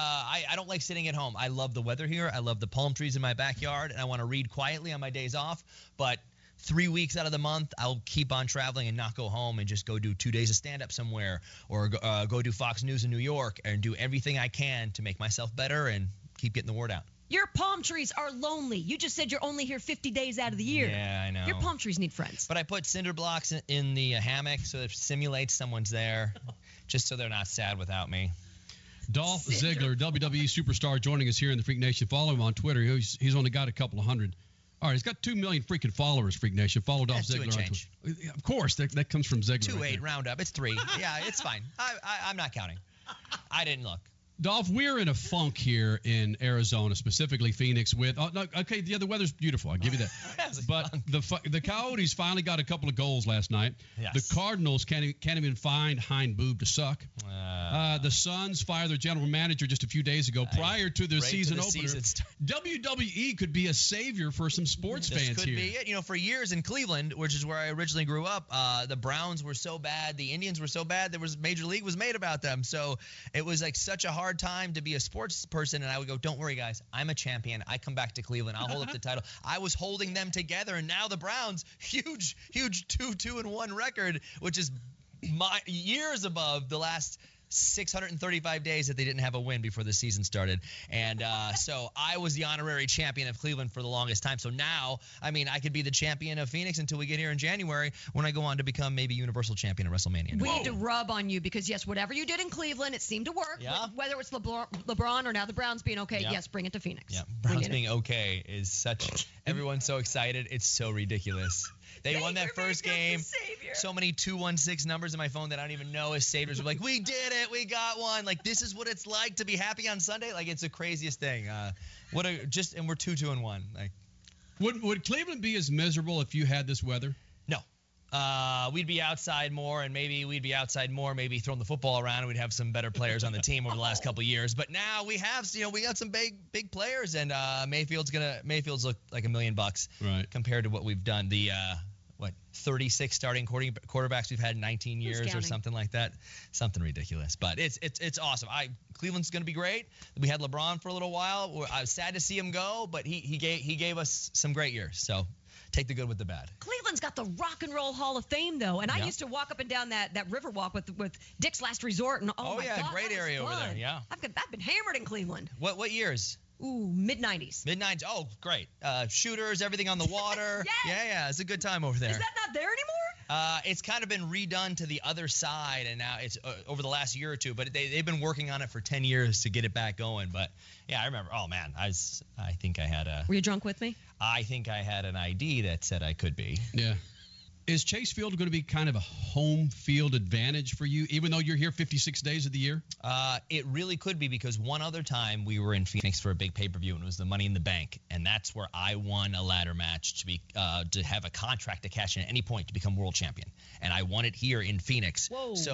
I don't like sitting at home. I love the weather here. I love the palm trees in my backyard. And I want to read quietly on my days off. But 3 weeks out of the month, I'll keep on traveling and not go home and just go do 2 days of stand-up somewhere, or go do Fox News in New York and do everything I can to make myself better and keep getting the word out. Your palm trees are lonely. You just said you're only here 50 days out of the year. Yeah, I know. Your palm trees need friends. But I put cinder blocks in the hammock so it simulates someone's there, just so they're not sad without me. Dolph Ziggler, WWE superstar, joining us here in the Freak Nation. Follow him on Twitter. He's only got a couple of hundred. All right, he's got 2 million freaking followers, Freak Nation. Follow Dolph Ziggler on Twitter. Of course, that comes from Ziggler. 2.8 round up. It's 3. Yeah, it's fine. I'm not counting. I didn't look. Dolph, we're in a funk here in Arizona, specifically Phoenix. The weather's beautiful. I'll give you that. But the Coyotes finally got a couple of goals last night. Yes. The Cardinals can't even find Hein Boob to suck. The Suns fired their general manager just a few days ago, prior to their season opener. WWE could be a savior for some sports fans here. This could be it. For years in Cleveland, which is where I originally grew up, the Browns were so bad, the Indians were so bad, Major League was made about them. So it was like such a hard time to be a sports person, and I would go, don't worry, guys, I'm a champion. I come back to Cleveland. I'll hold up the title. I was holding them together, and now the Browns, huge 2-1 record, which is years above the last 635 days that they didn't have a win before the season started. And so I was the honorary champion of Cleveland for the longest time. So now, I could be the champion of Phoenix until we get here in January, when I go on to become maybe Universal Champion of WrestleMania. We need to rub on you because, yes, whatever you did in Cleveland, it seemed to work. Yeah. Whether it's LeBron or now the Browns being okay, yes, bring it to Phoenix. Yeah, Browns being okay is such – everyone's so excited. It's so ridiculous. They won that first game. So many 216 numbers in my phone that I don't even know as saviors. We're like, we did it. We got one. Like, this is what it's like to be happy on Sunday. Like, it's the craziest thing. And we're 2-1. Like, would Cleveland be as miserable if you had this weather? No. We'd be outside more, and maybe we'd be outside more, maybe throwing the football around, and we'd have some better players on the team over the last couple of years. But now we have, we got some big players, and Mayfield's look like $1 million compared to what we've done. The 36 starting quarterbacks we've had in 19 years or something like that. Something ridiculous. But it's awesome. Cleveland's going to be great. We had LeBron for a little while. I was sad to see him go, but he gave us some great years. So take the good with the bad. Cleveland's got the Rock and Roll Hall of Fame, though. And I used to walk up and down that river walk with Dick's Last Resort. And my God, great area over there. Yeah. I've been hammered in Cleveland. What years? Ooh, mid-90s. Mid-90s. Oh, great. Shooters, everything on the water. Yes. Yeah. It's a good time over there. Is that not there anymore? It's kind of been redone to the other side, and now it's over the last year or two. But they've been working on it for 10 years to get it back going. But, yeah, I remember. Oh, man. I think I had a – Were you drunk with me? I think I had an ID that said I could be. Yeah. Is Chase Field going to be kind of a home field advantage for you, even though you're here 56 days of the year? It really could be, because one other time we were in Phoenix for a big pay-per-view, and it was the Money in the Bank, and that's where I won a ladder match to have a contract to cash in at any point to become world champion, and I won it here in Phoenix. Whoa. So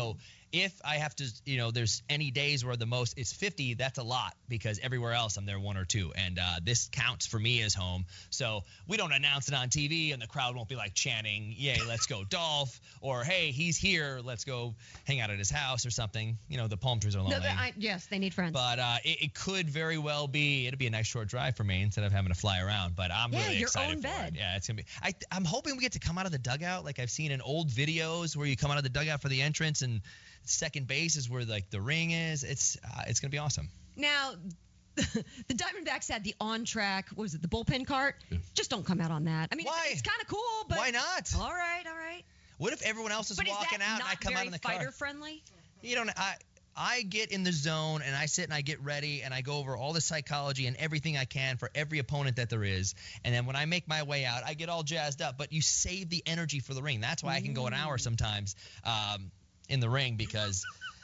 If I have to, there's any days where the most is 50, that's a lot because everywhere else I'm there 1 or 2. And this counts for me as home. So we don't announce it on TV and the crowd won't be like chanting, yay, let's go Dolph, or hey, he's here, let's go hang out at his house or something. The palm trees are lonely. Yes, they need friends. But it could very well be, it'll be a nice short drive for me instead of having to fly around. But I'm really excited own for bed. it. Yeah, it's going to be. I'm hoping we get to come out of the dugout like I've seen in old videos where you come out of the dugout for the entrance and second base is where like the ring is. It's going to be awesome. Now, the Diamondbacks had the on-track, what was it, the bullpen cart? Yeah. Just don't come out on that. I mean, why? It's kind of cool, but why not? All right. What if everyone else is walking out and I come out in the car? But is that not very fighter-friendly? I get in the zone and I sit and I get ready and I go over all the psychology and everything I can for every opponent that there is. And then when I make my way out, I get all jazzed up. But you save the energy for the ring. That's why I can go an hour sometimes in the ring because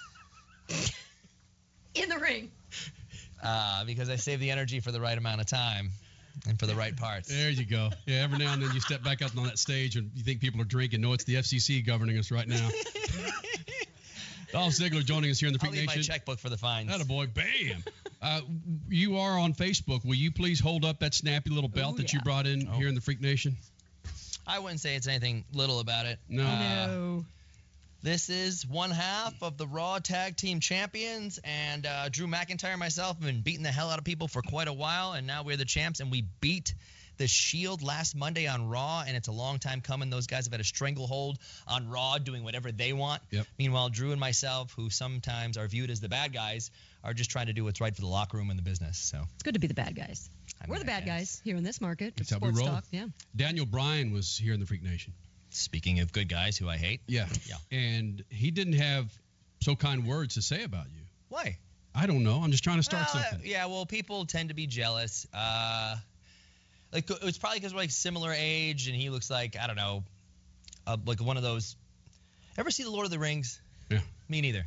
in the ring. Because I save the energy for the right amount of time and for the right parts. There you go. Yeah, every now and then you step back up on that stage and you think people are drinking. No, it's the FCC governing us right now. Dolph Ziggler joining us here in the Freak Nation. I'll leave my checkbook for the fines. Attaboy, bam. You are on Facebook. Will you please hold up that snappy little belt that you brought in here in the Freak Nation? I wouldn't say it's anything little about it. No. This is one half of the Raw Tag Team Champions, and Drew McIntyre and myself have been beating the hell out of people for quite a while, and now we're the champs, and we beat the Shield last Monday on Raw, and it's a long time coming. Those guys have had a stranglehold on Raw doing whatever they want. Yep. Meanwhile, Drew and myself, who sometimes are viewed as the bad guys, are just trying to do what's right for the locker room and the business. So it's good to be the bad guys. We're the bad guys here in this market. That's how we roll. Talk. Yeah. Daniel Bryan was here in the Freak Nation. Speaking of good guys who I hate. Yeah. And he didn't have so kind words to say about you. Why? I don't know. I'm just trying to start something. Yeah, well, people tend to be jealous. Like it's probably because we're like similar age, and he looks like, I don't know, like one of those. Ever see the Lord of the Rings? Yeah. Me neither.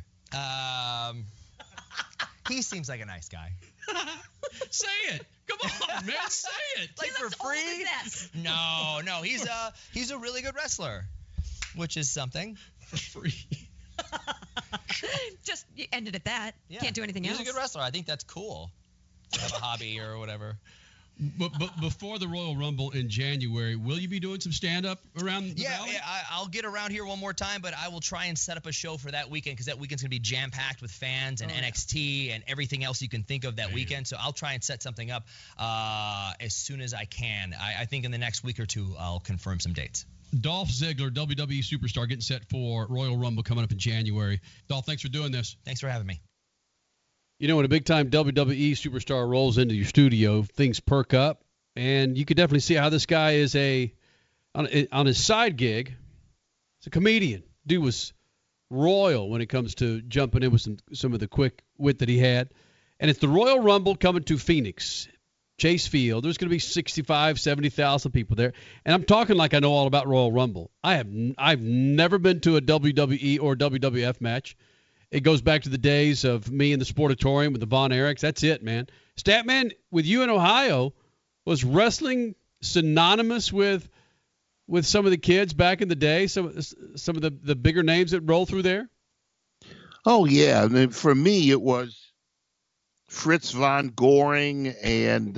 He seems like a nice guy. Say it. Come on, man. Say it. Like for free? No. He's a really good wrestler, which is something. For free. Just ended at that. Yeah. Can't do anything else. He's a good wrestler. I think that's cool. To have a hobby or whatever. But before the Royal Rumble in January, will you be doing some stand-up around the Valley? Yeah, I'll get around here one more time, but I will try and set up a show for that weekend because that weekend's going to be jam-packed with fans and NXT and everything else you can think of that weekend. So I'll try and set something up as soon as I can. I think in the next week or two I'll confirm some dates. Dolph Ziggler, WWE superstar, getting set for Royal Rumble coming up in January. Dolph, thanks for doing this. Thanks for having me. When a big-time WWE superstar rolls into your studio, things perk up, and you could definitely see how this guy is on his side gig. He's a comedian. Dude was royal when it comes to jumping in with some of the quick wit that he had. And it's the Royal Rumble coming to Phoenix, Chase Field. There's going to be 65,000, 70,000 people there. And I'm talking like I know all about Royal Rumble. I've never been to a WWE or WWF match. It goes back to the days of me in the Sportatorium with the Von Erichs. That's it, man. Statman, with you in Ohio, was wrestling synonymous with some of the kids back in the day, some of the bigger names that roll through there? Oh, yeah. I mean, for me, it was Fritz von Goring and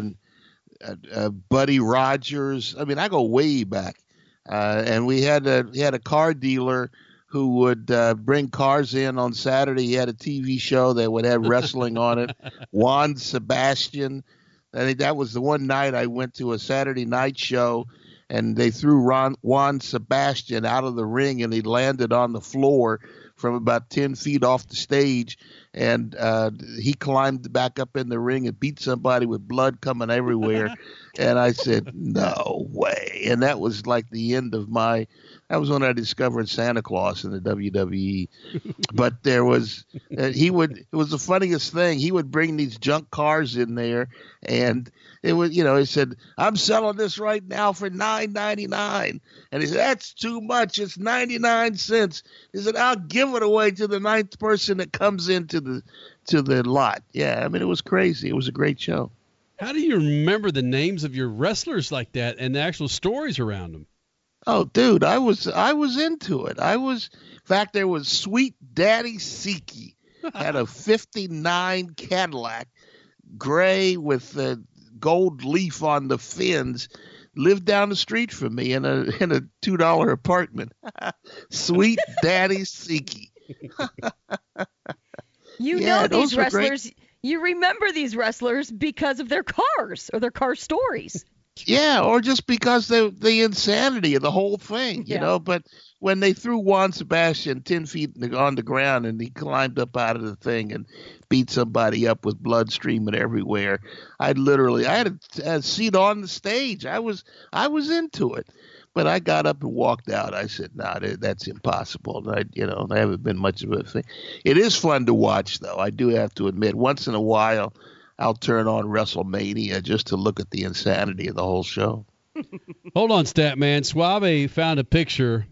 Buddy Rogers. I mean, I go way back. And we had a car dealer who would bring cars in on Saturday. He had a TV show that would have wrestling on it. Juan Sebastian. I think that was the one night I went to a Saturday night show, and they threw Juan Sebastian out of the ring, and he landed on the floor from about 10 feet off the stage, and he climbed back up in the ring and beat somebody with blood coming everywhere. And I said, no way. And that was like the end of that was when I discovered Santa Claus in the WWE. But there was, it was the funniest thing. He would bring these junk cars in there, and it was, he said, I'm selling this right now for $9.99. And he said, that's too much. It's 99 cents. He said, I'll give it away to the ninth person that comes into the lot. Yeah, I mean, it was crazy. It was a great show. How do you remember the names of your wrestlers like that and the actual stories around them? Oh, dude, I was into it. In fact, there was Sweet Daddy Siki, had a '59 Cadillac, gray with the gold leaf on the fins, lived down the street from me in a $2 apartment. Sweet Daddy Siki. You know these wrestlers. You remember these wrestlers because of their cars or their car stories. Yeah, or just because the insanity of the whole thing, you know. But when they threw Juan Sebastian 10 feet on the ground and he climbed up out of the thing and beat somebody up with blood streaming everywhere, I had a seat on the stage. I was into it. But I got up and walked out. I said, "No, that's impossible." I haven't been much of a thing. It is fun to watch, though. I do have to admit, once in a while, I'll turn on WrestleMania just to look at the insanity of the whole show. Hold on, Statman. Suave found a picture.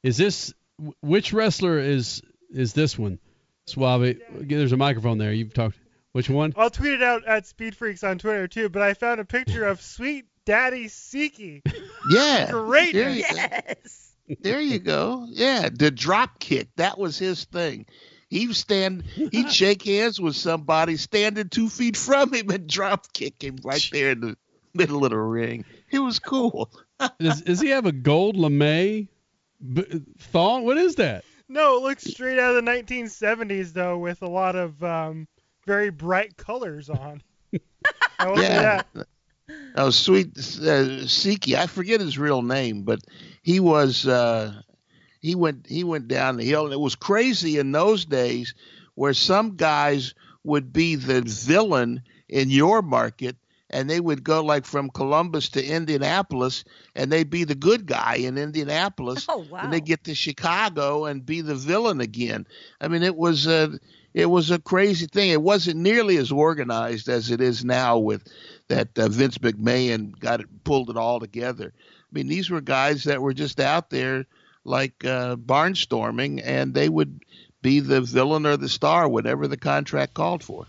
Which wrestler is this one? Suave, there's a microphone there. You've talked. Which one? I'll tweet it out at Speed Freaks on Twitter too. But I found a picture of Sweet Daddy Siki. Yeah. Great. Yes. There you go. Yeah, the drop kick. That was his thing. He'd shake hands with somebody standing 2 feet from him and drop kick him right there in the middle of the ring. It was cool. Does he have a gold lame thong? What is that? No, it looks straight out of the 1970s, though, with a lot of very bright colors on. I will say that. Oh, Sweet Siki. I forget his real name, but he was he went down the hill, and it was crazy in those days where some guys would be the villain in your market, and they would go like from Columbus to Indianapolis, and they'd be the good guy in Indianapolis. Oh, wow. And they get to Chicago and be the villain again. I mean, it was a crazy thing. It wasn't nearly as organized as it is now with that Vince McMahon pulled it all together. I mean, these were guys that were just out there like barnstorming, and they would be the villain or the star, whatever the contract called for.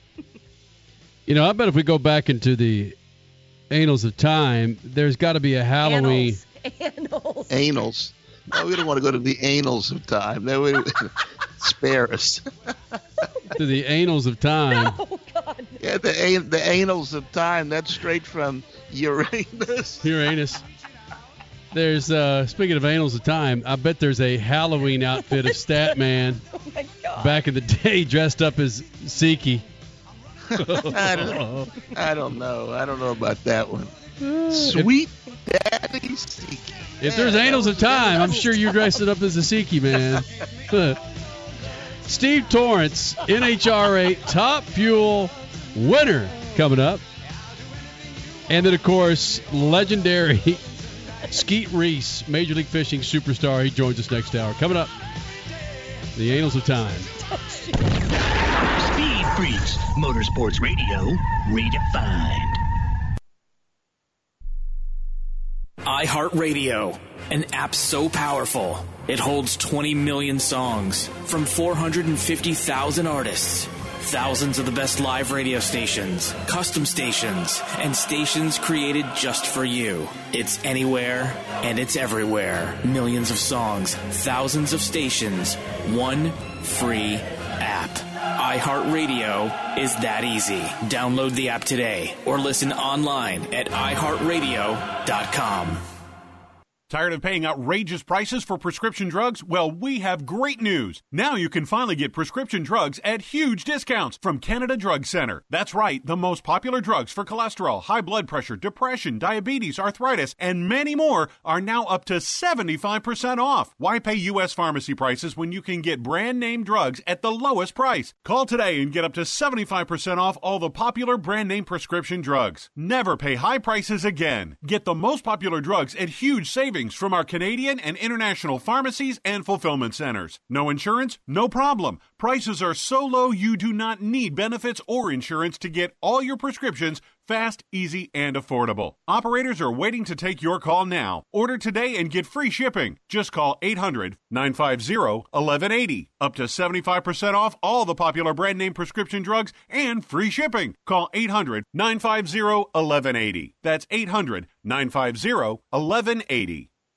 You know, I bet if we go back into the annals of time, there's got to be a Halloween. Annals. No, we don't want to go to the annals of time. That would spare us. To the annals of time. Oh, God. Yeah, the annals of time. That's straight from Uranus. Uranus. There's, speaking of annals of time, I bet there's a Halloween outfit of Statman back in the day dressed up as Siki. I don't know. I don't know about that one. Sweet Daddy Siki. If there's annals of time, I'm sure you dressed it up as a Siki, man. Steve Torrence, NHRA Top Fuel winner coming up. And then, of course, legendary Skeet Reese, Major League Fishing superstar. He joins us next hour. Coming up, the annals of time. Speed Freaks, Motorsports Radio, redefined. iHeartRadio, an app so powerful, it holds 20 million songs from 450,000 artists. Thousands of the best live radio stations, custom stations, and stations created just for you. It's anywhere and it's everywhere. Millions of songs, thousands of stations, one free app. iHeartRadio is that easy. Download the app today or listen online at iHeartRadio.com. Tired of paying outrageous prices for prescription drugs? Well, we have great news. Now you can finally get prescription drugs at huge discounts from Canada Drug Center. That's right, the most popular drugs for cholesterol, high blood pressure, depression, diabetes, arthritis, and many more are now up to 75% off. Why pay U.S. pharmacy prices when you can get brand name drugs at the lowest price? Call today and get up to 75% off all the popular brand name prescription drugs. Never pay high prices again. Get the most popular drugs at huge savings from our Canadian and international pharmacies and fulfillment centers. No insurance? No problem. Prices are so low you do not need benefits or insurance to get all your prescriptions fast, easy, and affordable. Operators are waiting to take your call now. Order today and get free shipping. Just call 800-950-1180. Up to 75% off all the popular brand name prescription drugs and free shipping. Call 800-950-1180. That's 800-950-1180.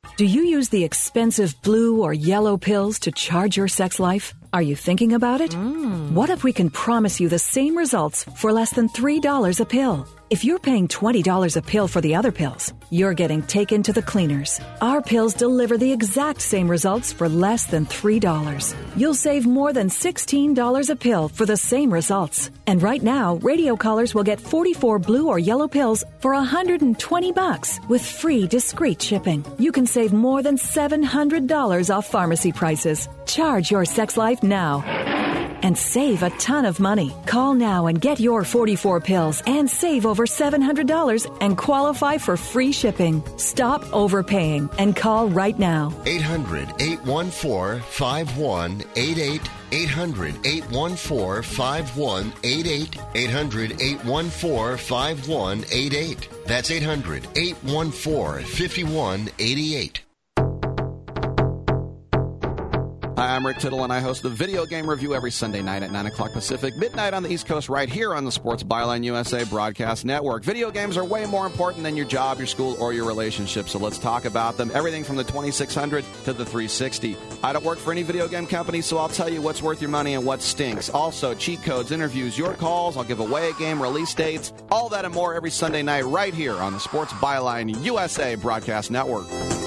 Do you use the expensive blue or yellow pills to charge your sex life? Are you thinking about it? What if we can promise you the same results for less than $3 a pill? If you're paying $20 a pill for the other pills, you're getting taken to the cleaners. Our pills deliver the exact same results for less than $3. You'll save more than $16 a pill for the same results. And right now, radio callers will get 44 blue or yellow pills for $120 with free discreet shipping. You can save more than $700 off pharmacy prices. Charge your sex life now and save a ton of money. Call now and get your 44 pills and save over $700 and qualify for free shipping. Stop overpaying and call right now. 800-814-5188. 800-814-5188. 800-814-5188. That's 800-814-5188. Hi, I'm Rick Tittle, and I host the Video Game Review every Sunday night at 9 o'clock Pacific, midnight on the East Coast, right here on the Sports Byline USA Broadcast Network. Video games are way more important than your job, your school, or your relationship, so let's talk about them. Everything from the 2600 to the 360. I don't work for any video game company, so I'll tell you what's worth your money and what stinks. Also, cheat codes, interviews, your calls. I'll give away a game, release dates, all that and more every Sunday night right here on the Sports Byline USA Broadcast Network.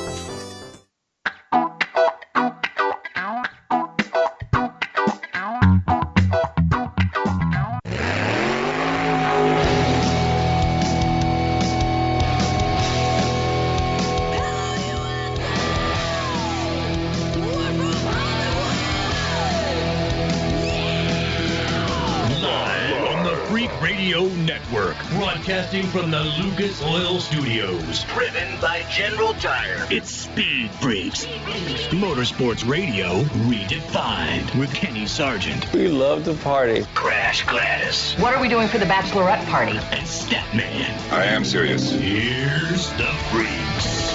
Network, broadcasting from the Lucas Oil Studios. Driven by General Tire. It's Speed Freaks. Motorsports Radio redefined with Kenny Sargent. We love to party. Crash Gladys. What are we doing for the bachelorette party? And Statman. I am serious. Here's the Freaks.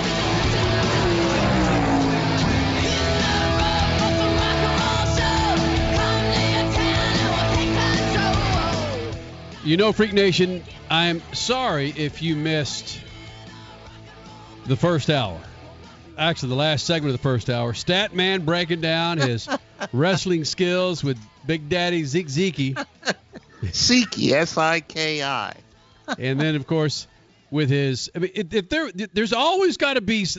You know, Freak Nation, I'm sorry if you missed the first hour. Actually, the last segment of the first hour. Statman breaking down his wrestling skills with Big Daddy Zeke Ziki. Ziki, S-I-K-I. And then, of course, with his, I mean, there's always got to be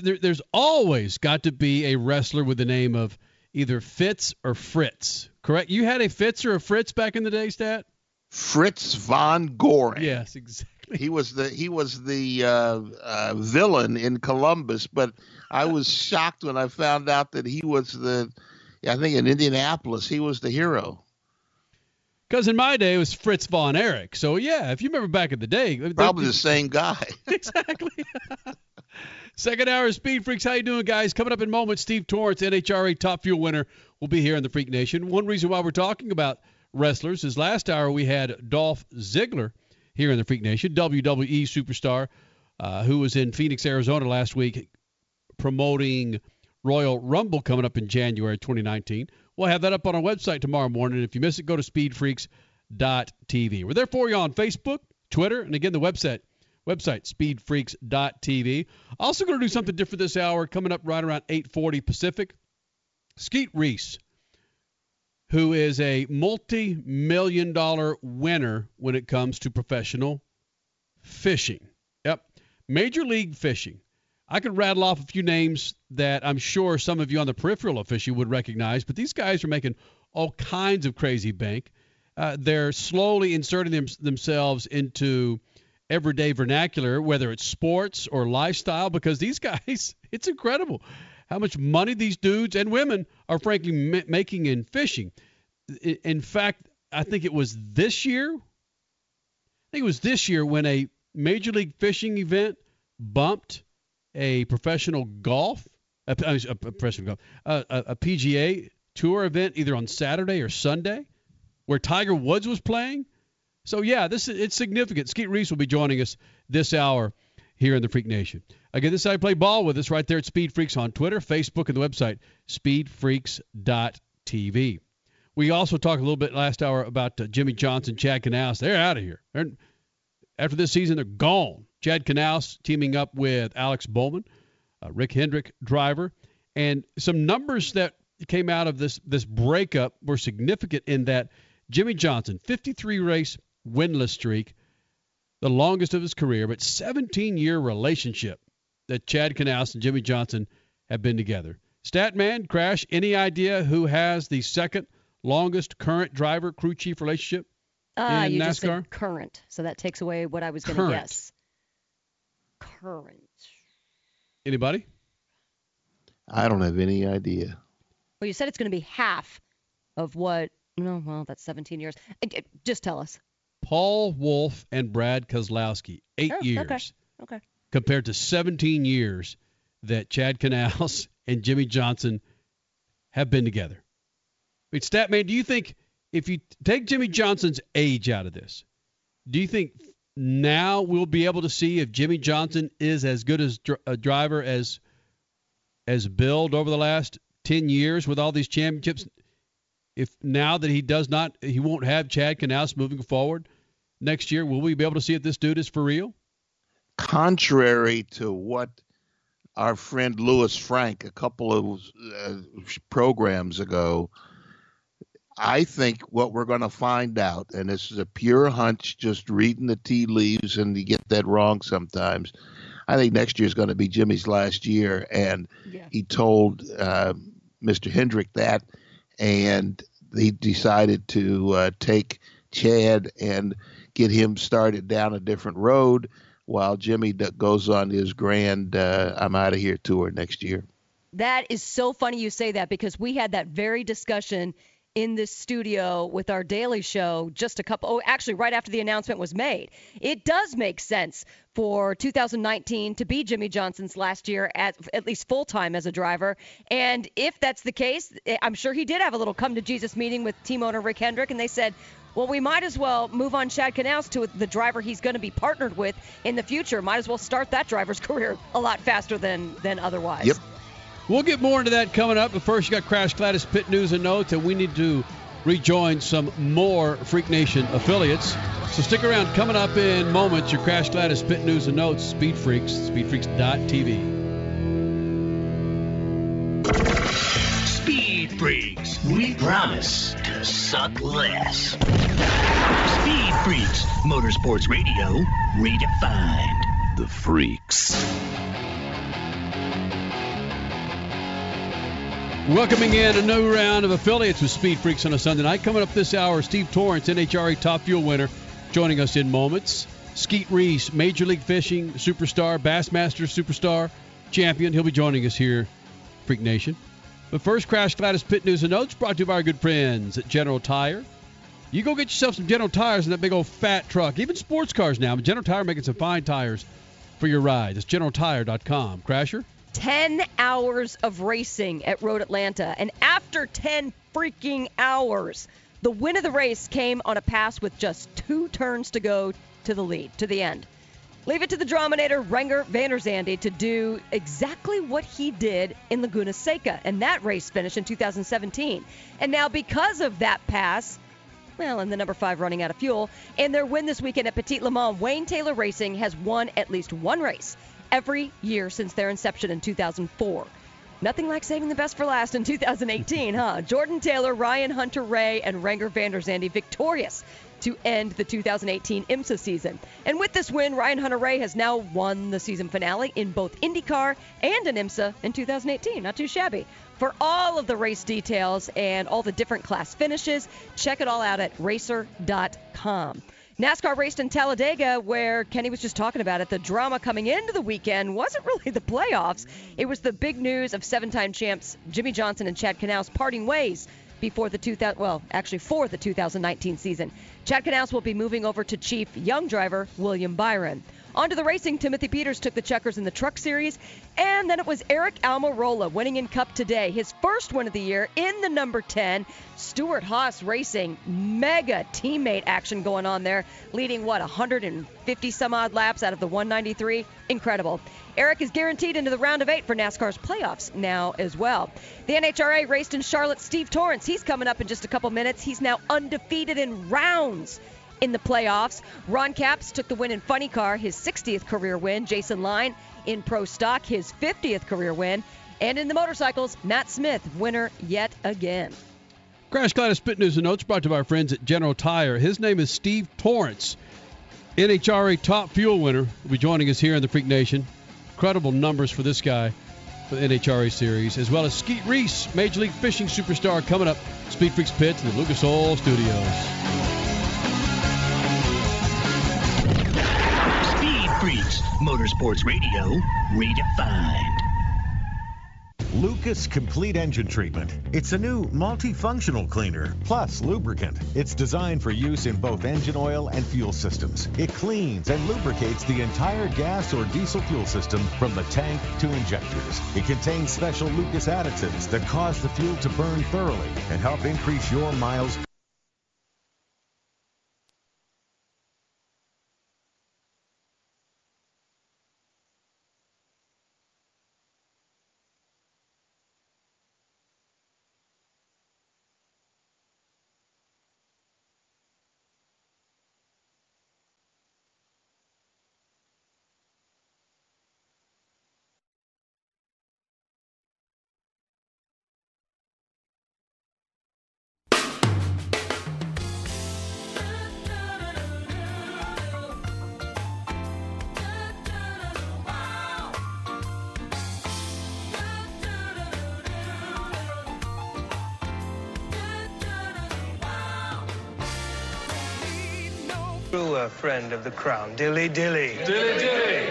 a wrestler with the name of either Fitz or Fritz. Correct? You had a Fitz or a Fritz back in the day, Stat? Fritz von Goring. Yes, exactly. He was the villain in Columbus, but I was shocked when I found out that he was I think in Indianapolis, he was the hero. Because in my day, it was Fritz von Erich. So, yeah, if you remember back in the day. Probably the same guy. Exactly. Second hour of Speed Freaks. How you doing, guys? Coming up in moments, Steve Torrence, NHRA Top Fuel winner, will be here in the Freak Nation. One reason why we're talking about wrestlers is last hour we had Dolph Ziggler here in the Freak Nation, WWE superstar who was in Phoenix, Arizona last week promoting Royal Rumble coming up in January 2019. We'll have that up on our website tomorrow morning. If you miss it, go to speedfreaks.tv. We're there for you on Facebook, Twitter, and again, the website speedfreaks.tv. Also going to do something different this hour, coming up right around 8:40 Pacific. Skeet Reese, who is a multi-million-dollar winner when it comes to professional fishing. Yep, Major League Fishing. I could rattle off a few names that I'm sure some of you on the peripheral of fishing would recognize, but these guys are making all kinds of crazy bank. They're slowly inserting themselves into everyday vernacular, whether it's sports or lifestyle, because these guys, it's incredible how much money these dudes and women are frankly making in fishing. In fact, I think it was this year when a Major League Fishing event bumped a professional golf, a PGA Tour event either on Saturday or Sunday, where Tiger Woods was playing. So yeah, it's significant. Skeet Reese will be joining us this hour here in the Freak Nation. Again, this is how you play ball with us right there at Speed Freaks on Twitter, Facebook, and the website, speedfreaks.tv. We also talked a little bit last hour about Jimmy Johnson, Chad Knaus. They're out of here. After this season, they're gone. Chad Knaus teaming up with Alex Bowman Rick Hendrick driver. And some numbers that came out of this breakup were significant in that Jimmie Johnson, 53-race winless streak, the longest of his career, but 17-year relationship that Chad Knaus and Jimmie Johnson have been together. Statman, Crash, any idea who has the second longest current driver crew chief relationship in you NASCAR? Just said current, so that takes away what I was going to guess. Current. Anybody? I don't have any idea. Well, you said it's going to be half of what? No, well, that's 17 years. Just tell us. Paul Wolfe and Brad Keselowski, 8 years. Okay. Compared to 17 years that Chad Knaus and Jimmie Johnson have been together. I mean, Statman, do you think if you take Jimmie Johnson's age out of this, do you think now we'll be able to see if Jimmie Johnson is as good as a driver as Bill over the last 10 years with all these championships? If now that he won't have Chad Knaus moving forward next year, will we be able to see if this dude is for real? Contrary to what our friend Louis Frank a couple of programs ago, I think what we're going to find out, and this is a pure hunch, just reading the tea leaves, and you get that wrong sometimes, I think next year is going to be Jimmy's last year, and he told Mr. Hendrick that, and he decided to take Chad and get him started down a different road while Jimmy goes on his grand I'm out of here tour next year. That is so funny you say that, because we had that very discussion in this studio with our daily show actually right after the announcement was made. It does make sense for 2019 to be Jimmie Johnson's last year at least full-time as a driver. And if that's the case, I'm sure he did have a little come-to-Jesus meeting with team owner Rick Hendrick, and they said, well, we might as well move on Chad Knaus to the driver he's going to be partnered with in the future. Might as well start that driver's career a lot faster than otherwise. Yep. We'll get more into that coming up, but first you got Crash Gladys Pit News and Notes, and we need to rejoin some more Freak Nation affiliates. So stick around. Coming up in moments, your Crash Gladys Pit News and Notes, Speed Freaks, speedfreaks.tv. Speed Freaks, we promise to suck less. Speed Freaks, Motorsports Radio, redefined. The Freaks. Welcoming in a new round of affiliates with Speed Freaks on a Sunday night. Coming up this hour, Steve Torrence, NHRA Top Fuel winner, joining us in moments. Skeet Reese, Major League Fishing superstar, Bassmaster superstar, champion. He'll be joining us here, Freak Nation. But first, Crash Gladys Pit News and Notes brought to you by our good friends at General Tire. You go get yourself some General Tires in that big old fat truck. Even sports cars now. But General Tire making some fine tires for your ride. It's GeneralTire.com. Crasher? 10 hours of racing at Road Atlanta. And after 10 freaking hours, the win of the race came on a pass with just 2 turns to go to the lead, to the end. Leave it to the Drominator, Renger van der Zande, to do exactly what he did in Laguna Seca, and that race finished in 2017. And now because of that pass, and the number 5 running out of fuel, and their win this weekend at Petit Le Mans, Wayne Taylor Racing has won at least one race every year since their inception in 2004. Nothing like saving the best for last in 2018, huh? Jordan Taylor, Ryan Hunter-Reay, and Renger van der Zande victorious to end the 2018 IMSA season. And with this win, Ryan Hunter-Reay has now won the season finale in both IndyCar and in IMSA in 2018. Not too shabby. For all of the race details and all the different class finishes, check it all out at racer.com. NASCAR raced in Talladega, where Kenny was just talking about it. The drama coming into the weekend wasn't really the playoffs. It was the big news of 7-time champs Jimmie Johnson and Chad Knaus parting ways for the 2019 season. Chad Knaus will be moving over to Chief Young driver William Byron. On to the racing, Timothy Peters took the checkers in the Truck Series, and then it was Eric Almirola winning in Cup today. His first win of the year in the number 10. Stuart Haas Racing, mega teammate action going on there, leading, 150-some-odd laps out of the 193? Incredible. Eric is guaranteed into the round of 8 for NASCAR's playoffs now as well. The NHRA raced in Charlotte. Steve Torrence, he's coming up in just a couple minutes. He's now undefeated in rounds In the playoffs, Ron Capps took the win in Funny Car, his 60th career win. Jason Line in Pro Stock, his 50th career win. And in the motorcycles, Matt Smith, winner yet again. Crash Gladys Spit News and Notes brought to our friends at General Tire. His name is Steve Torrance, NHRA Top Fuel winner. Will be joining us here in the Freak Nation. Incredible numbers for this guy for the NHRA Series, as well as Skeet Reese, Major League Fishing superstar, coming up. Speed Freaks Pits in the Lucas Oil Studios. Speed Freaks, Motorsports Radio, redefined. Lucas Complete Engine Treatment. It's a new multifunctional cleaner, plus lubricant. It's designed for use in both engine oil and fuel systems. It cleans and lubricates the entire gas or diesel fuel system from the tank to injectors. It contains special Lucas additives that cause the fuel to burn thoroughly and help increase your miles. A friend of the crown. Dilly dilly. Dilly dilly.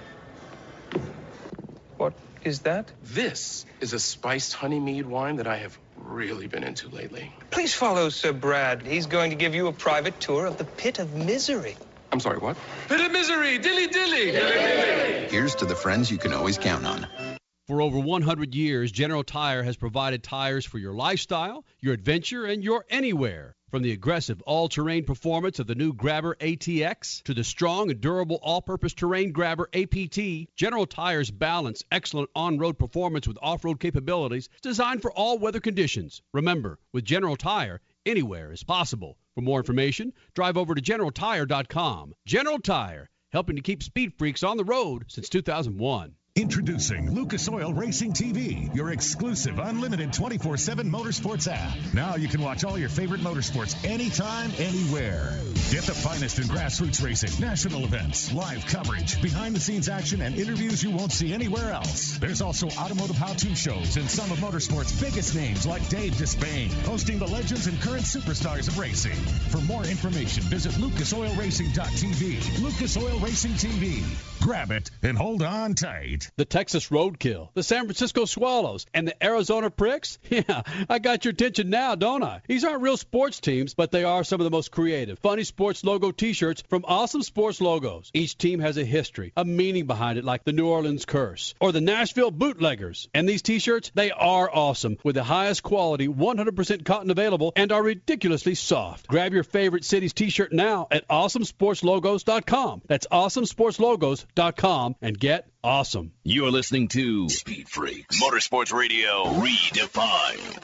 What is that? This is a spiced honey mead wine that I have really been into lately. Please follow Sir Brad. He's going to give you a private tour of the Pit of Misery. I'm sorry, what? Pit of Misery. Dilly dilly. Dilly dilly. Here's to the friends you can always count on. For over 100 years, General Tire has provided tires for your lifestyle, your adventure, and your anywhere. From the aggressive all-terrain performance of the new Grabber ATX to the strong and durable all-purpose terrain Grabber APT, General Tire's balance excellent on-road performance with off-road capabilities designed for all weather conditions. Remember, with General Tire, anywhere is possible. For more information, drive over to GeneralTire.com. General Tire, helping to keep speed freaks on the road since 2001. Introducing Lucas Oil Racing TV, your exclusive unlimited 24/7 motorsports app. Now you can watch all your favorite motorsports anytime, anywhere. Get the finest in grassroots racing, national events, live coverage, behind-the-scenes action, and interviews you won't see anywhere else. There's also automotive how-to shows and some of motorsports' biggest names like Dave Despain, hosting the legends and current superstars of racing. For more information, visit lucasoilracing.tv. Lucas Oil Racing TV. Grab it and hold on tight. The Texas Roadkill, the San Francisco Swallows, and the Arizona Pricks? Yeah, I got your attention now, don't I? These aren't real sports teams, but they are some of the most creative, funny sports logo t-shirts from Awesome Sports Logos. Each team has a history, a meaning behind it, like the New Orleans Curse or the Nashville Bootleggers. And these t-shirts, they are awesome, with the highest quality, 100% cotton available, and are ridiculously soft. Grab your favorite city's t-shirt now at awesomesportslogos.com. That's awesomesportslogos.com and get awesome. You're listening to Speed Freaks, Motorsports Radio redefined.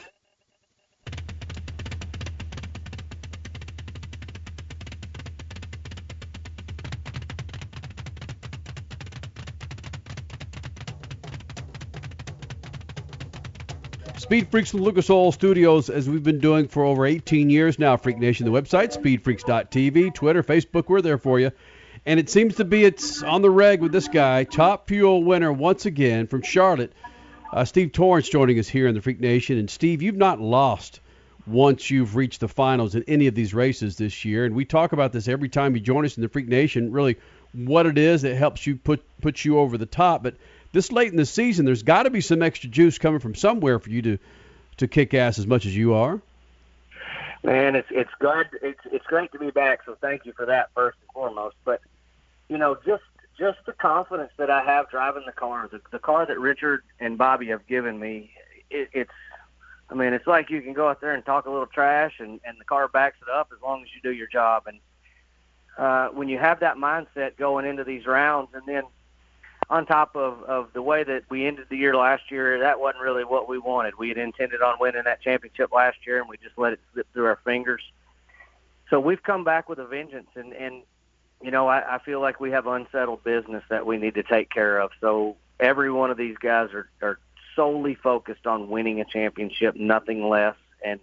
Speed Freaks from Lucas Oil Studios, as we've been doing for over 18 years now. Freak Nation, the website, speedfreaks.tv, Twitter, Facebook, we're there for you. And it seems to be it's on the reg with this guy, top fuel winner once again from Charlotte. Steve Torrance joining us here in the Freak Nation. And Steve, you've not lost once you've reached the finals in any of these races this year. And we talk about this every time you join us in the Freak Nation, really what it is that helps you put you over the top. But this late in the season, there's got to be some extra juice coming from somewhere for you to kick ass as much as you are. Man, it's good. It's great to be back. So thank you for that first and foremost. But you know, just the confidence that I have driving the car, the car that Richard and Bobby have given me, it's like you can go out there and talk a little trash and the car backs it up as long as you do your job. And when you have that mindset going into these rounds, and then on top of the way that we ended the year last year, that wasn't really what we wanted. We had intended on winning that championship last year, and we just let it slip through our fingers. So we've come back with a vengeance, and I feel like we have unsettled business that we need to take care of. So every one of these guys are solely focused on winning a championship, nothing less, and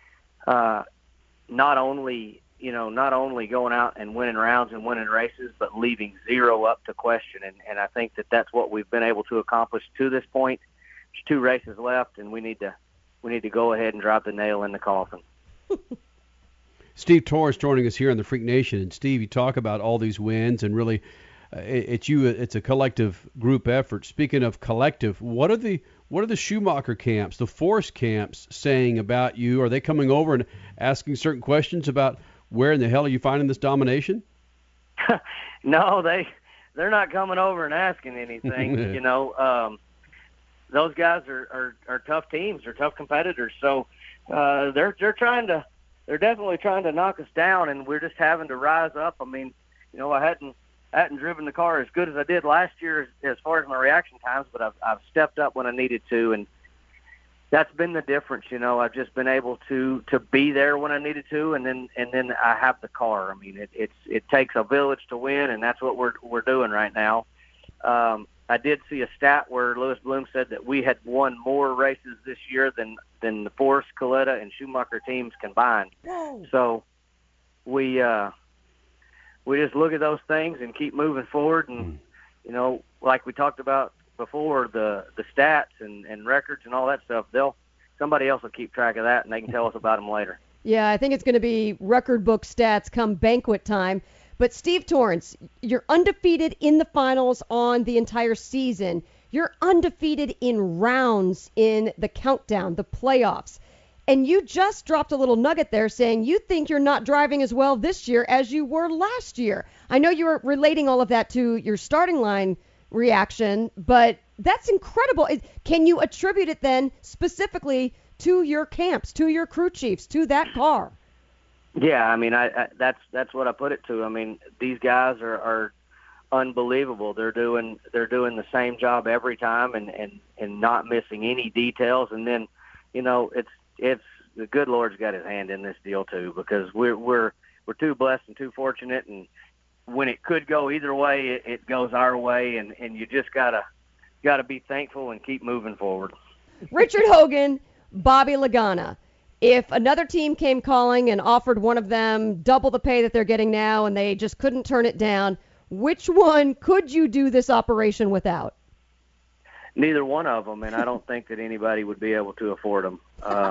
not only going out and winning rounds and winning races, but leaving zero up to question. And I think that that's what we've been able to accomplish to this point. There's 2 races left, and we need to go ahead and drop the nail in the coffin. Steve Torrence joining us here on the Freak Nation. And Steve, you talk about all these wins, and really, it's a collective group effort. Speaking of collective, what are the Schumacher camps, the Force camps, saying about you? Are they coming over and asking certain questions about where in the hell are you finding this domination? No, they're not coming over and asking anything. Those guys are tough teams. They're tough competitors. So they're definitely trying to knock us down, and we're just having to rise up. I mean, I hadn't driven the car as good as I did last year as far as my reaction times, but I've stepped up when I needed to, and that's been the difference. I've just been able to be there when I needed to, and then I have the car. I mean, it takes a village to win, and that's what we're doing right now. I did see a stat where Louis Bloom said that we had won more races this year than the Force, Coletta, and Schumacher teams combined. Whoa. So we just look at those things and keep moving forward. And, like we talked about before, the stats and records and all that stuff, somebody else will keep track of that, and they can tell us about them later. Yeah, I think it's going to be record book stats come banquet time. But Steve Torrence, you're undefeated in the finals on the entire season. You're undefeated in rounds in the countdown, the playoffs. And you just dropped a little nugget there saying you think you're not driving as well this year as you were last year. I know you were relating all of that to your starting line reaction, but that's incredible. Can you attribute it then specifically to your camps, to your crew chiefs, to that car? Yeah, I mean, that's what I put it to. I mean, these guys are unbelievable. They're doing the same job every time and not missing any details. And then, it's the good Lord's got his hand in this deal too, because we're too blessed and too fortunate. And when it could go either way, it goes our way, and you just gotta be thankful and keep moving forward. Richard Hogan, Bobby Lagana. If another team came calling and offered one of them double the pay that they're getting now and they just couldn't turn it down, which one could you do this operation without? Neither one of them, and I don't think that anybody would be able to afford them.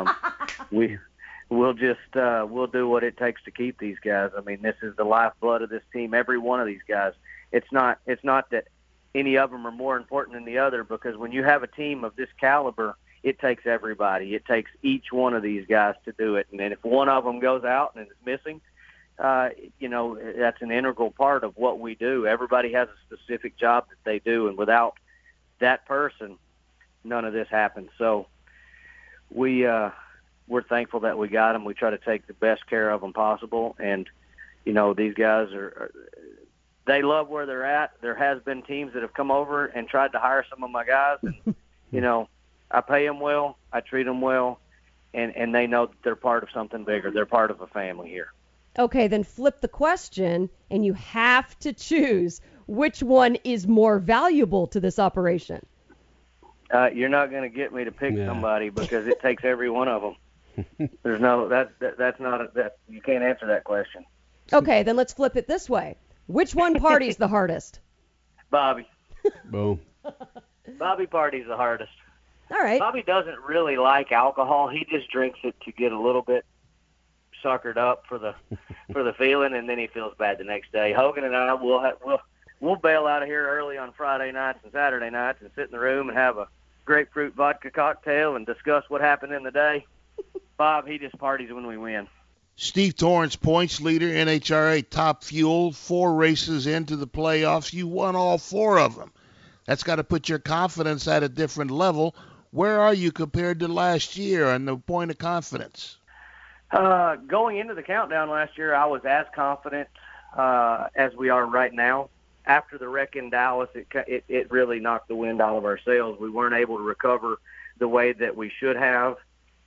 We'll do what it takes to keep these guys. I mean, this is the lifeblood of this team. Every one of these guys. It's not that any of them are more important than the other, because when you have a team of this caliber, it takes everybody. It takes each one of these guys to do it. And then if one of them goes out and is missing, that's an integral part of what we do. Everybody has a specific job that they do, and without that person, none of this happens. So we're thankful that we got them. We try to take the best care of them possible. And, these guys they love where they're at. There has been teams that have come over and tried to hire some of my guys, and, I pay them well, I treat them well, and they know that they're part of something bigger. They're part of a family here. Okay, then flip the question, and you have to choose which one is more valuable to this operation. You're not going to get me to pick somebody, because it takes every one of them. There's no that's not that you can't answer that question. Okay, then let's flip it this way. Which one parties the hardest? Bobby. Boom. Bobby parties the hardest. All right. Bobby doesn't really like alcohol. He just drinks it to get a little bit suckered up for the feeling, and then he feels bad the next day. Hogan and I we'll bail out of here early on Friday nights and Saturday nights and sit in the room and have a grapefruit vodka cocktail and discuss what happened in the day. Bob, he just parties when we win. Steve Torrence, points leader, NHRA Top Fuel, 4 races into the playoffs. You won all 4 of them. That's got to put your confidence at a different level. Where are you compared to last year on the point of confidence? Going into the countdown last year, I was as confident as we are right now. After the wreck in Dallas, it really knocked the wind out of our sails. We weren't able to recover the way that we should have,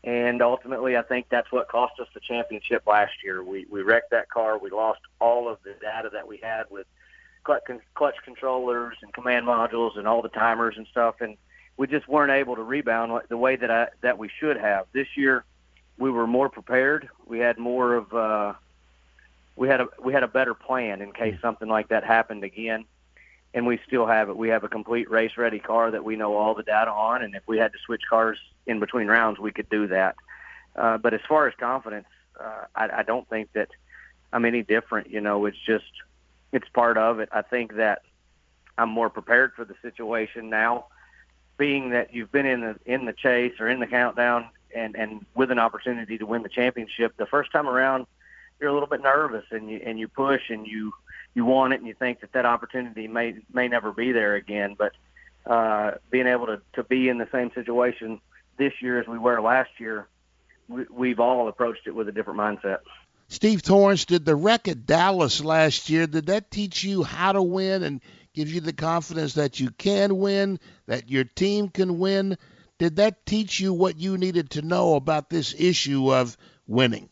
And ultimately, I think that's what cost us the championship last year. We wrecked that car. We lost all of the data that we had with clutch controllers and command modules and all the timers and stuff, and we just weren't able to rebound the way that we should have. This year, we were more prepared. We had more of we had a better plan in case something like that happened again, and we still have it. We have a complete race-ready car that we know all the data on, and if we had to switch cars in between rounds, we could do that. But as far as confidence, I don't think that I'm any different. It's part of it. I think that I'm more prepared for the situation now, being that you've been in the chase or in the countdown and with an opportunity to win the championship. The first time around, you're a little bit nervous and you push and you want it and you think that opportunity may never be there again. But being able to be in the same situation this year as we were last year, we've all approached it with a different mindset. Steve Torrence, did the wreck at Dallas last year, did that teach you how to win and give you the confidence that you can win, that your team can win? Did that teach you what you needed to know about this issue of winning?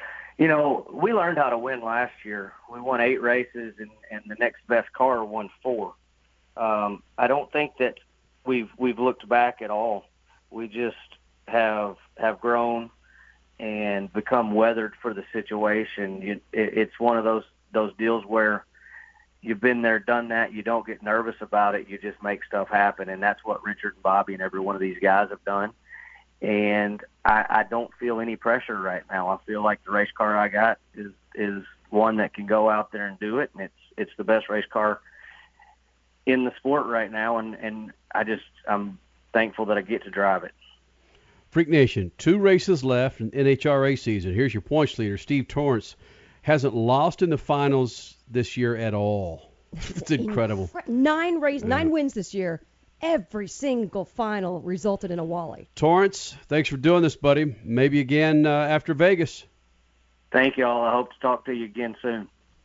We learned how to win last year. We won 8 races, and the next best car won 4. I don't think that we've looked back at all. We just have grown and become weathered for the situation. It's one of those deals where you've been there, done that. You don't get nervous about it. You just make stuff happen, and that's what Richard and Bobby and every one of these guys have done. And I don't feel any pressure right now. I feel like the race car I got is one that can go out there and do it, and it's the best race car in the sport right now, and I'm thankful that I get to drive it. Freak Nation, 2 races left in NHRA season. Here's your points leader, Steve Torrence. Hasn't lost in the finals this year at all. It's incredible. 9 wins this year. Every single final resulted in a Wally. Torrence, thanks for doing this, buddy. Maybe again after Vegas. Thank you all. I hope to talk to you again soon.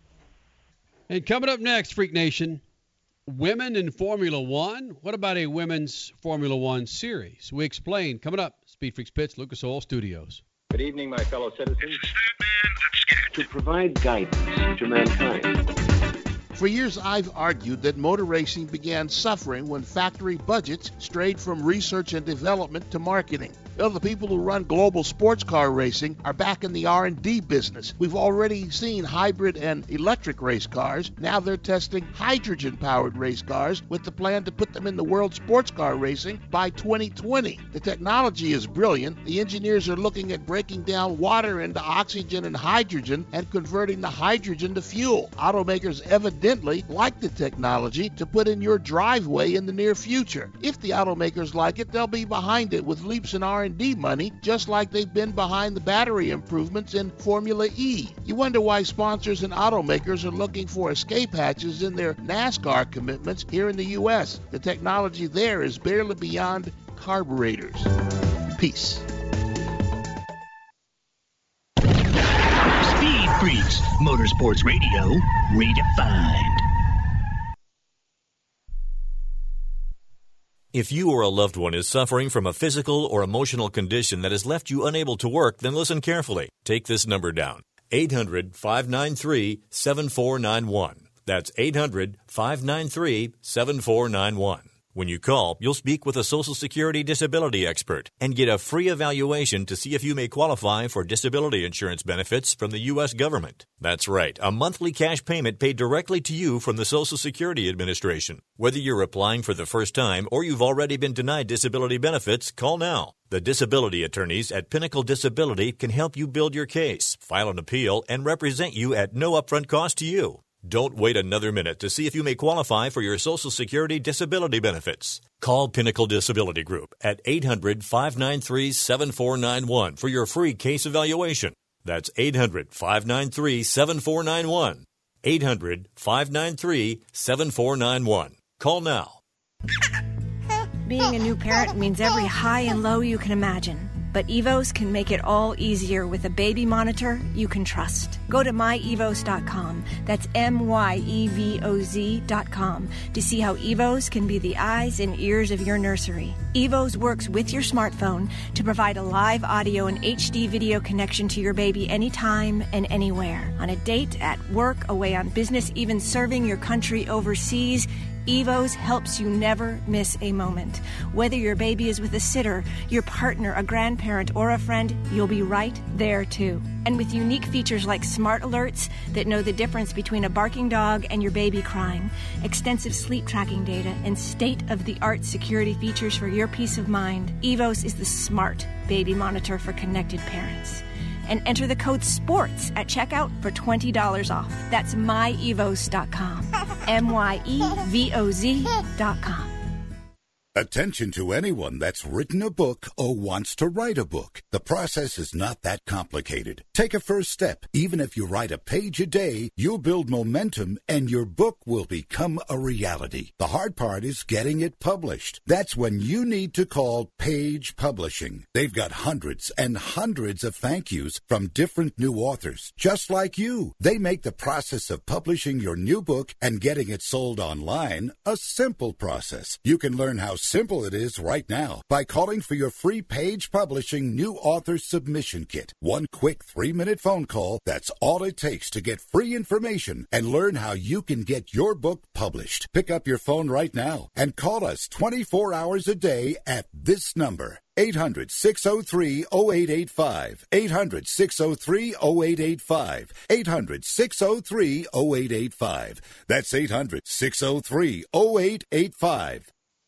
And coming up next, Freak Nation, women in Formula One. What about a women's Formula One series? We explain. Coming up, Speed Freaks Pits, Lucas Oil Studios. Good evening, my fellow citizens. To provide guidance to mankind. For years, I've argued that motor racing began suffering when factory budgets strayed from research and development to marketing. Well, the people who run global sports car racing are back in the R&D business. We've already seen hybrid and electric race cars. Now they're testing hydrogen-powered race cars with the plan to put them in the world sports car racing by 2020. The technology is brilliant. The engineers are looking at breaking down water into oxygen and hydrogen and converting the hydrogen to fuel. Automakers evidently like the technology to put in your driveway in the near future. If the automakers like it, they'll be behind it with leaps in R&D money, just like they've been behind the battery improvements in Formula E. You wonder why sponsors and automakers are looking for escape hatches in their NASCAR commitments here in the U.S. The technology there is barely beyond carburetors. Peace. Speed Freaks, Motorsports Radio, redefined. If you or a loved one is suffering from a physical or emotional condition that has left you unable to work, then listen carefully. Take this number down. 800-593-7491. That's 800-593-7491. When you call, you'll speak with a Social Security disability expert and get a free evaluation to see if you may qualify for disability insurance benefits from the U.S. government. That's right, a monthly cash payment paid directly to you from the Social Security Administration. Whether you're applying for the first time or you've already been denied disability benefits, call now. The disability attorneys at Pinnacle Disability can help you build your case, file an appeal, and represent you at no upfront cost to you. Don't wait another minute to see if you may qualify for your Social Security disability benefits. Call Pinnacle Disability Group at 800-593-7491 for your free case evaluation. That's 800-593-7491. 800-593-7491. Call now. Being a new parent means every high and low you can imagine. But Evos can make it all easier with a baby monitor you can trust. Go to myevos.com. That's MYEVOZ.com to see how Evos can be the eyes and ears of your nursery. Evos works with your smartphone to provide a live audio and HD video connection to your baby anytime and anywhere. On a date, at work, away on business, even serving your country overseas, Evos helps you never miss a moment. Whether your baby is with a sitter, your partner, a grandparent, or a friend, you'll be right there too. And with unique features like smart alerts that know the difference between a barking dog and your baby crying, extensive sleep tracking data, and state-of-the-art security features for your peace of mind, Evos is the smart baby monitor for connected parents. And enter the code SPORTS at checkout for $20 off. That's myevos.com. MYEVOZ.com. Attention to anyone that's written a book or wants to write a book. The process is not that complicated. Take a first step. Even if you write a page a day, you'll build momentum and your book will become a reality. The hard part is getting it published. That's when you need to call Page Publishing. They've got hundreds and hundreds of thank yous from different new authors, just like you. They make the process of publishing your new book and getting it sold online a simple process. You can learn how simple it is right now by calling for your free Page Publishing new author submission kit. One quick 3-minute phone call, that's all it takes to get free information and learn how you can get your book published. Pick up your phone right now and call us 24 hours a day at this number. 800-603-0885. 800-603-0885. 800-603-0885. That's 800-603-0885.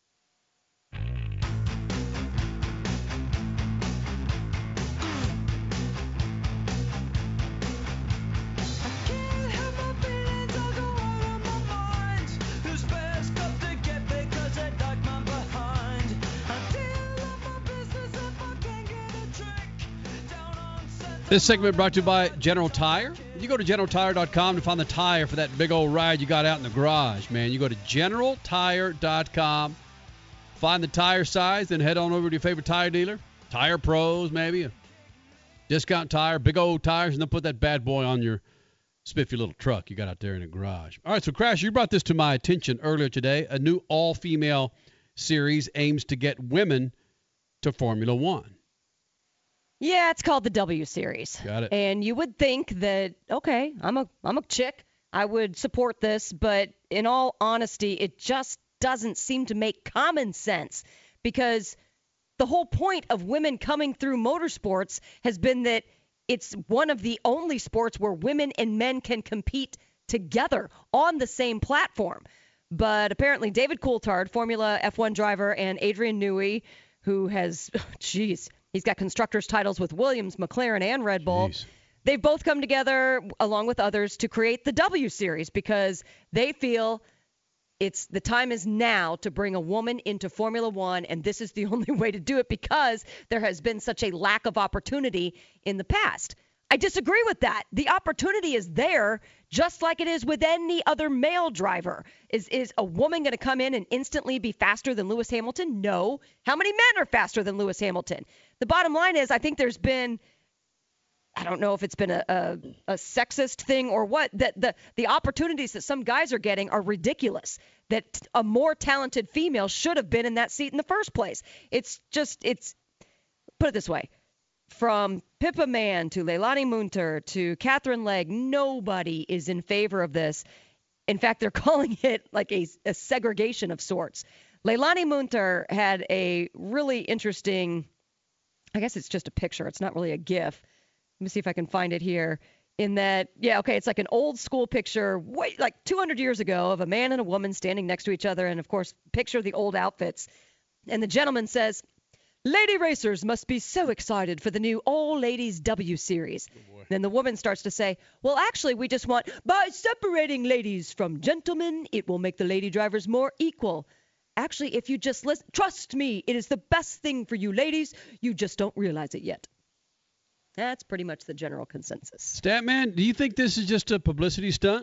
This segment brought to you by General Tire. You go to GeneralTire.com to find the tire for that big old ride you got out in the garage, man. You go to GeneralTire.com, find the tire size, then head on over to your favorite tire dealer, Tire Pros maybe, a Discount Tire, big old tires, and then put that bad boy on your spiffy little truck you got out there in the garage. All right, so Crash, you brought this to my attention earlier today. A new all-female series aims to get women to Formula One. Yeah, it's called the W Series. Got it. And you would think that, okay, I'm a chick, I would support this, but in all honesty, it just doesn't seem to make common sense, because the whole point of women coming through motorsports has been that it's one of the only sports where women and men can compete together on the same platform. But apparently David Coulthard, Formula F1 driver, and Adrian Newey, who has, he's got constructors titles with Williams, McLaren, and Red Bull. They've both come together, along with others, to create the W Series because they feel the time is now to bring a woman into Formula One, and this is the only way to do it because there has been such a lack of opportunity in the past. I disagree with that. The opportunity is there, just like it is with any other male driver. Is a woman going to come in and instantly be faster than Lewis Hamilton? No. How many men are faster than Lewis Hamilton? The bottom line is, I think there's been, I don't know if it's been a sexist thing or what, that the opportunities that some guys are getting are ridiculous, that a more talented female should have been in that seat in the first place. It's put it this way. From Pippa Mann to Leilani Munter to Catherine Legg, nobody is in favor of this. In fact, they're calling it like a segregation of sorts. Leilani Munter had a really interesting, I guess it's just a picture. It's not really a GIF. Let me see if I can find it here. In that, it's like an old school picture, like 200 years ago, of a man and a woman standing next to each other. And, of course, picture the old outfits. And the gentleman says, "Lady racers must be so excited for the new all-ladies W Series." Then the woman starts to say, "Well, actually, we just want, by separating ladies from gentlemen, it will make the lady drivers more equal. Actually, if you just listen, trust me, it is the best thing for you ladies. You just don't realize it yet." That's pretty much the general consensus. Statman, do you think this is just a publicity stunt?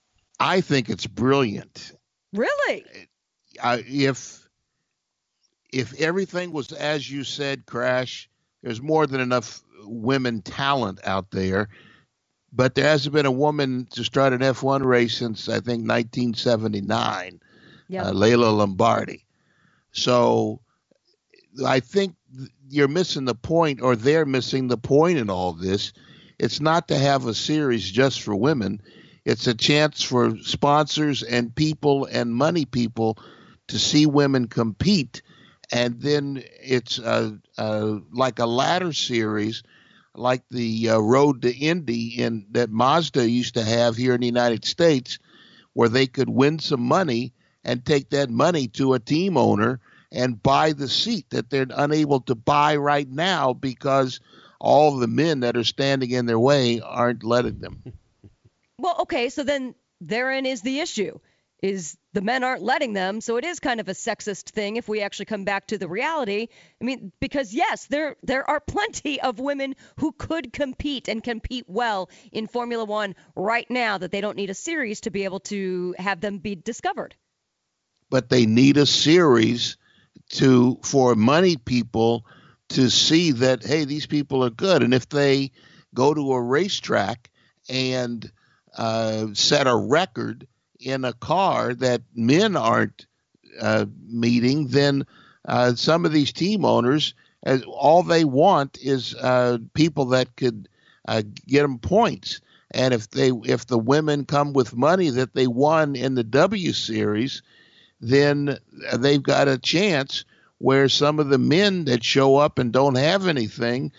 I think it's brilliant. Really? if everything was as you said, Crash, there's more than enough women talent out there. But there hasn't been a woman to start an F1 race since, I think, 1979, Layla Lombardi. So I think you're missing the point, or they're missing the point in all this. It's not to have a series just for women. It's a chance for sponsors and people and money people to see women compete. And then it's like a ladder series, like the Road to Indy that Mazda used to have here in the United States, where they could win some money and take that money to a team owner and buy the seat that they're unable to buy right now because all the men that are standing in their way aren't letting them. Well, okay, so then therein is the issue, is the men aren't letting them, so it is kind of a sexist thing if we actually come back to the reality. I mean, because, yes, there are plenty of women who could compete and compete well in Formula One right now that they don't need a series to be able to have them be discovered. But they need a series for money people to see that, hey, these people are good. And if they go to a racetrack and set a record in a car that men aren't meeting, then some of these team owners, all they want is people that could get them points. And if the women come with money that they won in the W Series, then they've got a chance where some of the men that show up and don't have anything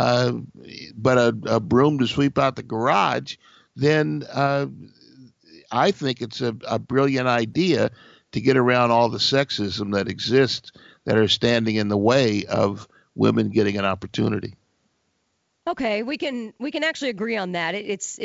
but a broom to sweep out the garage, then I think it's a brilliant idea to get around all the sexism that exists that are standing in the way of women getting an opportunity. Okay, we can actually agree on that.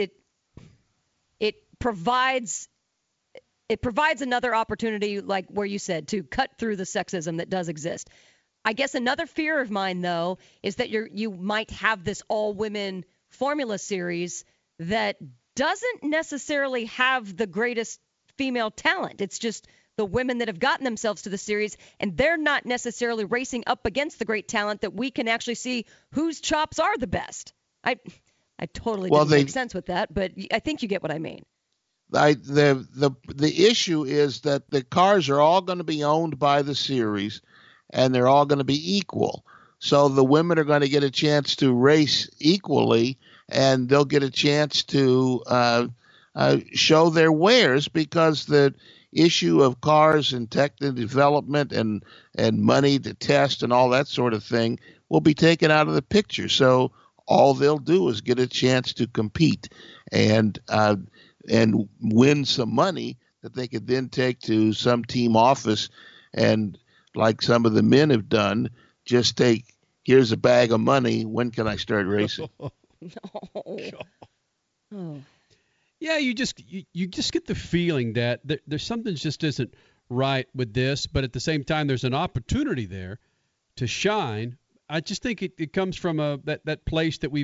It provides another opportunity, like where you said, to cut through the sexism that does exist. I guess another fear of mine, though, is that you might have this all-women Formula Series that doesn't necessarily have the greatest female talent. It's just the women that have gotten themselves to the series, and they're not necessarily racing up against the great talent that we can actually see whose chops are the best. I totally didn't make sense with that, but I think you get what I mean. The issue is that the cars are all going to be owned by the series, and they're all going to be equal. So the women are going to get a chance to race equally, and they'll get a chance to show their wares, because the issue of cars and technical development and money to test and all that sort of thing will be taken out of the picture. So all they'll do is get a chance to compete and win some money that they could then take to some team office and, like some of the men have done, just take, here's a bag of money, when can I start racing? No. Yeah, you just get the feeling that there's something just isn't right with this, but at the same time there's an opportunity there to shine. I just think it comes from that place that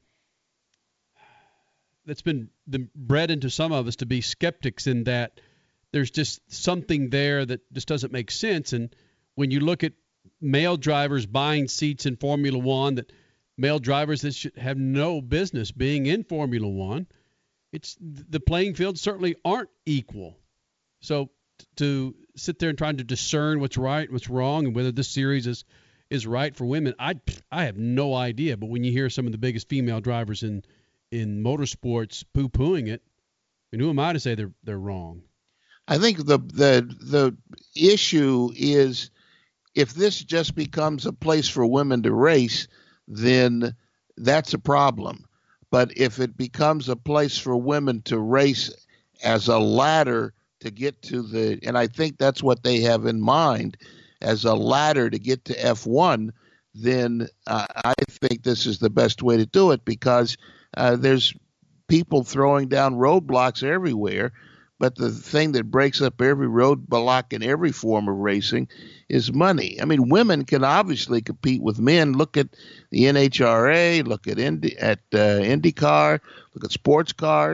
that's been bred into some of us to be skeptics, in that there's just something there that just doesn't make sense. And when you look at male drivers buying seats in Formula One, that male drivers that should have no business being in Formula One, the playing fields certainly aren't equal. So to sit there and trying to discern what's right, what's wrong, and whether this series is right for women, I have no idea. But when you hear some of the biggest female drivers in motorsports poo-pooing it, I mean, who am I to say they're wrong? I think the issue is, if this just becomes a place for women to race, then that's a problem. But if it becomes a place for women to race as a ladder to get to and I think that's what they have in mind, as a ladder to get to F1, then I think this is the best way to do it, because there's people throwing down roadblocks everywhere. But the thing that breaks up every roadblock in every form of racing is money. I mean, women can obviously compete with men. Look at the NHRA, look at IndyCar, look at sports cars.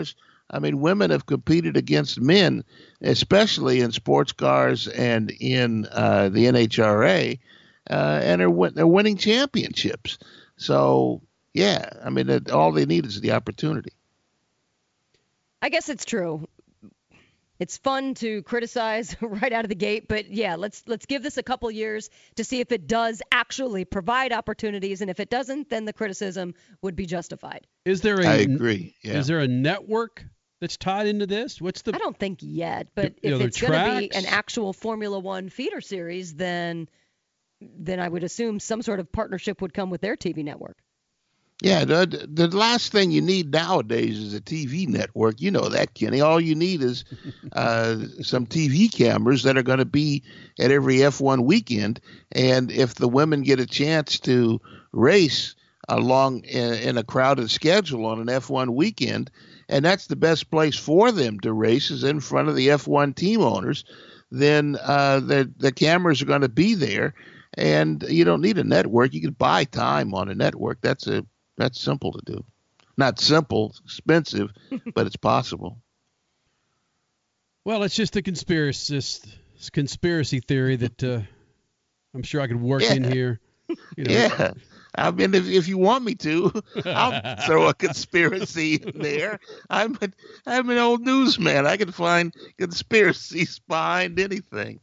I mean, women have competed against men, especially in sports cars and in the NHRA, and they're winning championships. So, yeah, I mean, all they need is the opportunity. I guess it's true. It's fun to criticize right out of the gate, but yeah, let's give this a couple years to see if it does actually provide opportunities, and if it doesn't, then the criticism would be justified. I agree. Yeah. Is there a network that's tied into this? I don't think yet, but if it's going to be an actual Formula One feeder series, then I would assume some sort of partnership would come with their TV network. Yeah, the last thing you need nowadays is a TV network. You know that, Kenny. All you need is some TV cameras that are going to be at every F1 weekend. And if the women get a chance to race along in a crowded schedule on an F1 weekend, and that's the best place for them to race is in front of the F1 team owners, then the cameras are going to be there. And you don't need a network. You can buy time on a network. That's simple to do. Not simple, it's expensive, but it's possible. Well, it's just a conspiracy theory that I'm sure I could work in here. Yeah. I mean, if you want me to, I'll throw a conspiracy in there. I'm an old newsman. I can find conspiracies behind anything.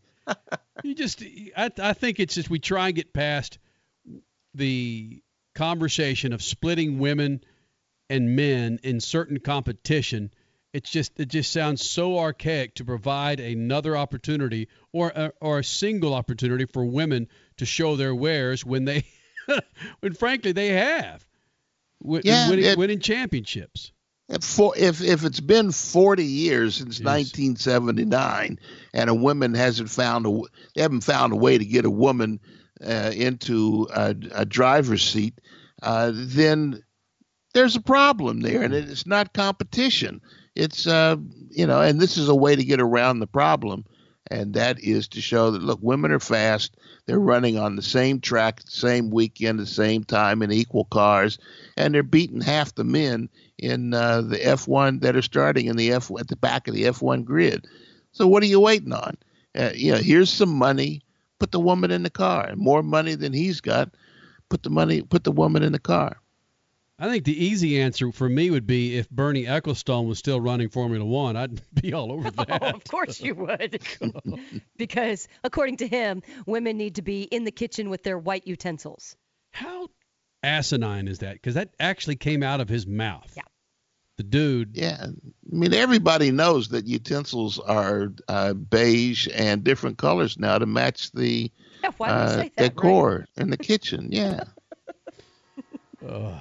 I think it's just we try and get past the conversation of splitting women and men in certain competition. It just sounds so archaic to provide another opportunity or a single opportunity for women to show their wares when frankly they have winning championships. If it's been 40 years since 1979 and a woman they haven't found a way to get a woman into a driver's seat, then there's a problem there, and it's not competition. It's and this is a way to get around the problem, and that is to show that, look, women are fast. They're running on the same track, the same weekend, the same time in equal cars, and they're beating half the men in the F1 that are starting at the back of the F1 grid. So what are you waiting on? Here's some money. Put the woman in the car. More money than he's got. Put the woman in the car. I think the easy answer for me would be if Bernie Ecclestone was still running Formula One, I'd be all over that. Oh, of course you would. Because according to him, women need to be in the kitchen with their white utensils. How asinine is that? Because that actually came out of his mouth. Yeah. The dude. Yeah. I mean, everybody knows that utensils are beige and different colors now to match the decor in the kitchen. Yeah. Oh,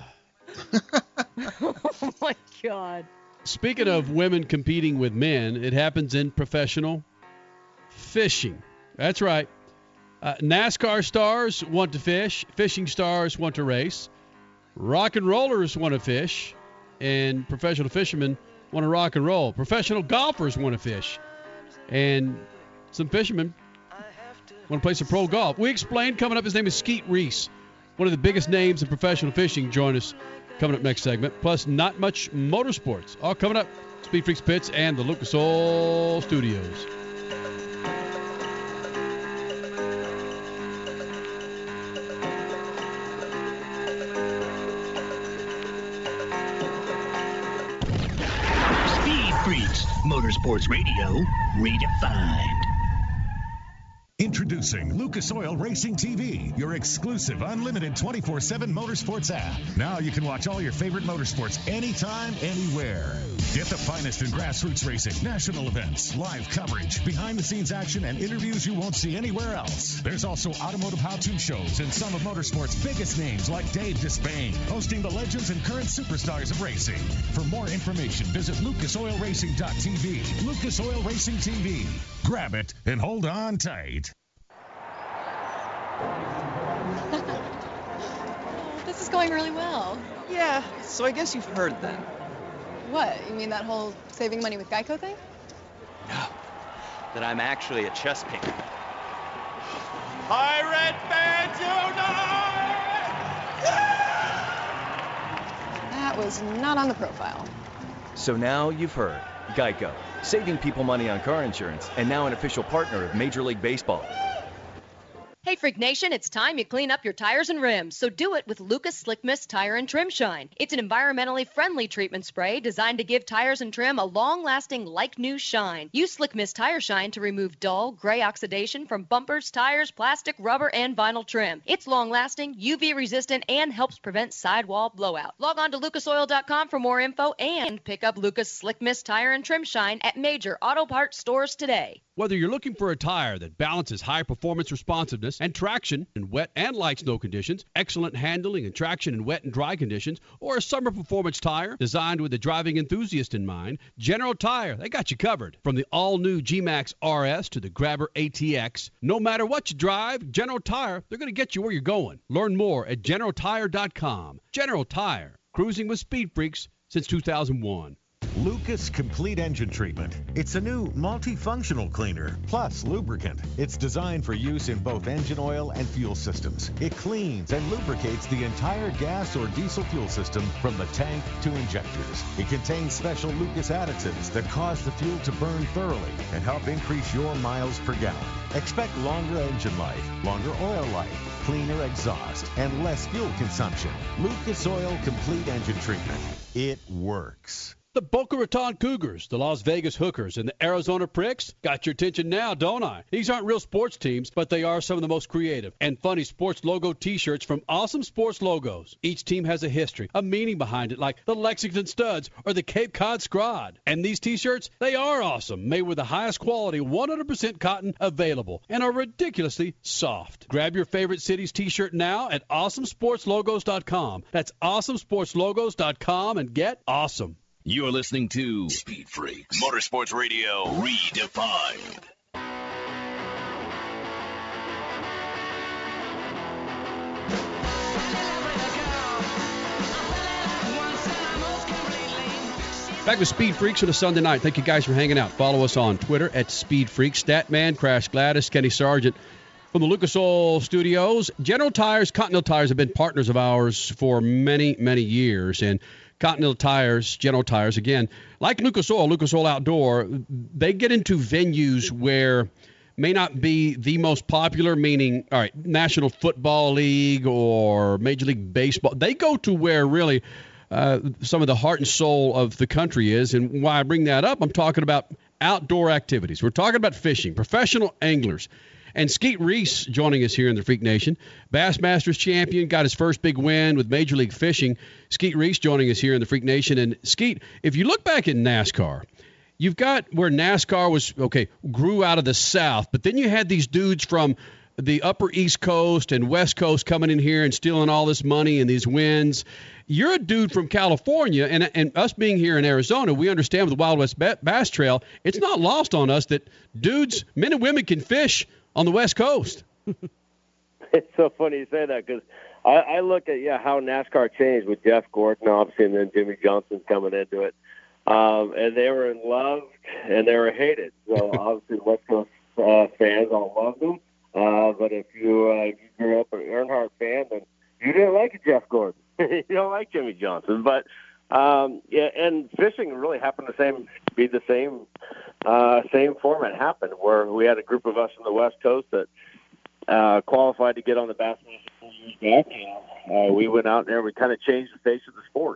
my God. Speaking of women competing with men, it happens in professional fishing. That's right. NASCAR stars want to fish. Fishing stars want to race. Rock and rollers want to fish. And professional fishermen want to rock and roll. Professional golfers want to fish. And some fishermen want to play some pro golf. We explained coming up. His name is Skeet Reese, one of the biggest names in professional fishing. Join us coming up next segment. Plus, not much motorsports. All coming up. Speed Freaks Pits and the Lucas Oil Studios. Motorsports Radio redefined. Introducing Lucas Oil Racing TV, your exclusive unlimited 24/7 motorsports app. Now you can watch all your favorite motorsports anytime, anywhere. Get the finest in grassroots racing, national events, live coverage, behind-the-scenes action, and interviews you won't see anywhere else. There's also automotive how-to shows and some of motorsports' biggest names like Dave Despain, hosting the legends and current superstars of racing. For more information, visit lucasoilracing.tv. Lucas Oil Racing TV. Grab it and hold on tight. This is going really well. Yeah, so I guess you've heard then. What? You mean that whole saving money with Geico thing? No, that I'm actually a chess painter. Pirate Band Unite! That was not on the profile. So now you've heard. Geico, saving people money on car insurance, and now an official partner of Major League Baseball. Hey, Freak Nation, it's time you clean up your tires and rims, so do it with Lucas Slick Mist Tire and Trim Shine. It's an environmentally friendly treatment spray designed to give tires and trim a long-lasting, like-new shine. Use Slick Mist Tire Shine to remove dull, gray oxidation from bumpers, tires, plastic, rubber, and vinyl trim. It's long-lasting, UV-resistant, and helps prevent sidewall blowout. Log on to lucasoil.com for more info and pick up Lucas Slick Mist Tire and Trim Shine at major auto parts stores today. Whether you're looking for a tire that balances high-performance responsiveness and traction in wet and light snow conditions, excellent handling and traction in wet and dry conditions, or a summer performance tire designed with the driving enthusiast in mind, General Tire, they got you covered. From the all-new G-Max RS to the Grabber ATX, no matter what you drive, General Tire, they're going to get you where you're going. Learn more at GeneralTire.com. General Tire, cruising with speed freaks since 2001. Lucas Complete Engine Treatment. It's a new multifunctional cleaner, plus lubricant. It's designed for use in both engine oil and fuel systems. It cleans and lubricates the entire gas or diesel fuel system from the tank to injectors. It contains special Lucas additives that cause the fuel to burn thoroughly and help increase your miles per gallon. Expect longer engine life, longer oil life, cleaner exhaust, and less fuel consumption. Lucas Oil Complete Engine Treatment. It works. The Boca Raton Cougars, the Las Vegas Hookers, and the Arizona Pricks got your attention now, don't I? These aren't real sports teams, but they are some of the most creative and funny sports logo T-shirts from Awesome Sports Logos. Each team has a history, a meaning behind it, like the Lexington Studs or the Cape Cod Scrod. And these T-shirts, they are awesome, made with the highest quality, 100% cotton available, and are ridiculously soft. Grab your favorite city's T-shirt now at awesomesportslogos.com. That's awesomesportslogos.com and get awesome. You're listening to Speed Freaks, Motorsports Radio Redefined. Back with Speed Freaks on a Sunday night. Thank you guys for hanging out. Follow us on Twitter at Speed Freaks. Statman, Crash Gladys, Kenny Sargent from the Lucas Oil Studios. General Tires, Continental Tires have been partners of ours for many, many years. And Continental Tires, General Tires, again, like Lucas Oil Outdoor, they get into venues where may not be the most popular, meaning, all right, National Football League or Major League Baseball. They go to where really some of the heart and soul of the country is. And why I bring that up, I'm talking about outdoor activities. We're talking about fishing, professional anglers. And Skeet Reese joining us here in the Freak Nation. Bassmasters champion, got his first big win with Major League Fishing. Skeet Reese joining us here in the Freak Nation. And Skeet, if you look back at NASCAR, you've got where NASCAR grew out of the South, but then you had these dudes from the upper East Coast and West Coast coming in here and stealing all this money and these wins. You're a dude from California, and us being here in Arizona, we understand with the Wild West Bass Trail, it's not lost on us that dudes, men and women, can fish on the West Coast. It's so funny you say that because I look at how NASCAR changed with Jeff Gordon, obviously, and then Jimmy Johnson coming into it. And they were loved and they were hated. So obviously West Coast fans all loved them. But if you grew up an Earnhardt fan, then you didn't like Jeff Gordon. You don't like Jimmy Johnson. But and fishing really happened be the same format happened, where we had a group of us from the West Coast that qualified to get on the Bassmaster back, and we went out there and we kind of changed the face of the sport.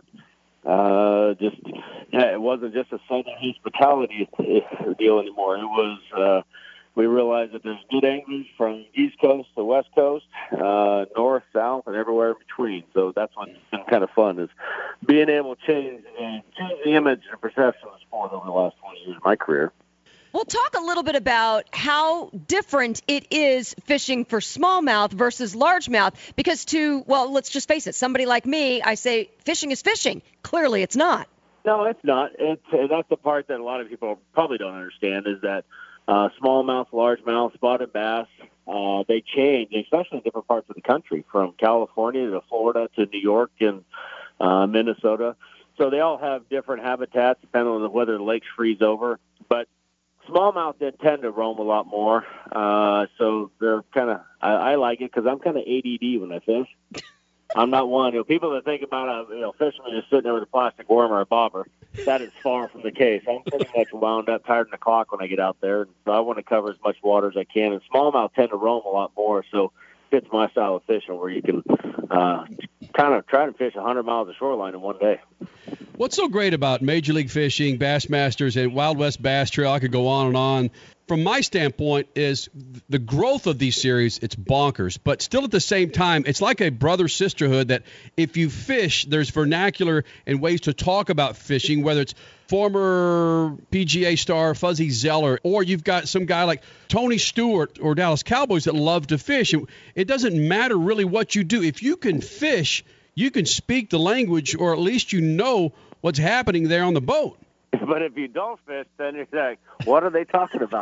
It wasn't just a Southern hospitality deal anymore. It was we realized that there's good anglers from East Coast to West Coast, north, south, and everywhere in between. So that's what's been kind of fun, is being able to change the image and perception of the sport over the last 20 years of my career. We'll talk a little bit about how different it is fishing for smallmouth versus largemouth, because let's just face it, somebody like me, I say fishing is fishing. Clearly it's not. No, it's not. That's the part that a lot of people probably don't understand, is that smallmouth, largemouth, spotted bass, they change, especially in different parts of the country, from California to Florida to New York and Minnesota. So they all have different habitats depending on whether the lakes freeze over. But smallmouth did tend to roam a lot more. So they're kind of, I like it because I'm kind of ADD when I fish. I'm not one. People that think about fishermen just sitting there with a plastic worm or a bobber. that is far from the case. I'm pretty much wound up, tired in the clock when I get out there, and so I want to cover as much water as I can. And smallmouth tend to roam a lot more, so it fits my style of fishing where you can kind of try to fish 100 miles of shoreline in one day. What's so great about Major League Fishing, Bassmasters, and Wild West Bass Trail, I could go on and on, from my standpoint, is the growth of these series. It's bonkers. But still at the same time, it's like a brother-sisterhood that if you fish, there's vernacular and ways to talk about fishing, whether it's former PGA star Fuzzy Zeller, or you've got some guy like Tony Stewart or Dallas Cowboys that love to fish. It doesn't matter really what you do. If you can fish, you can speak the language, or at least you know what's happening there on the boat. But if you don't fish, then you're like, what are they talking about?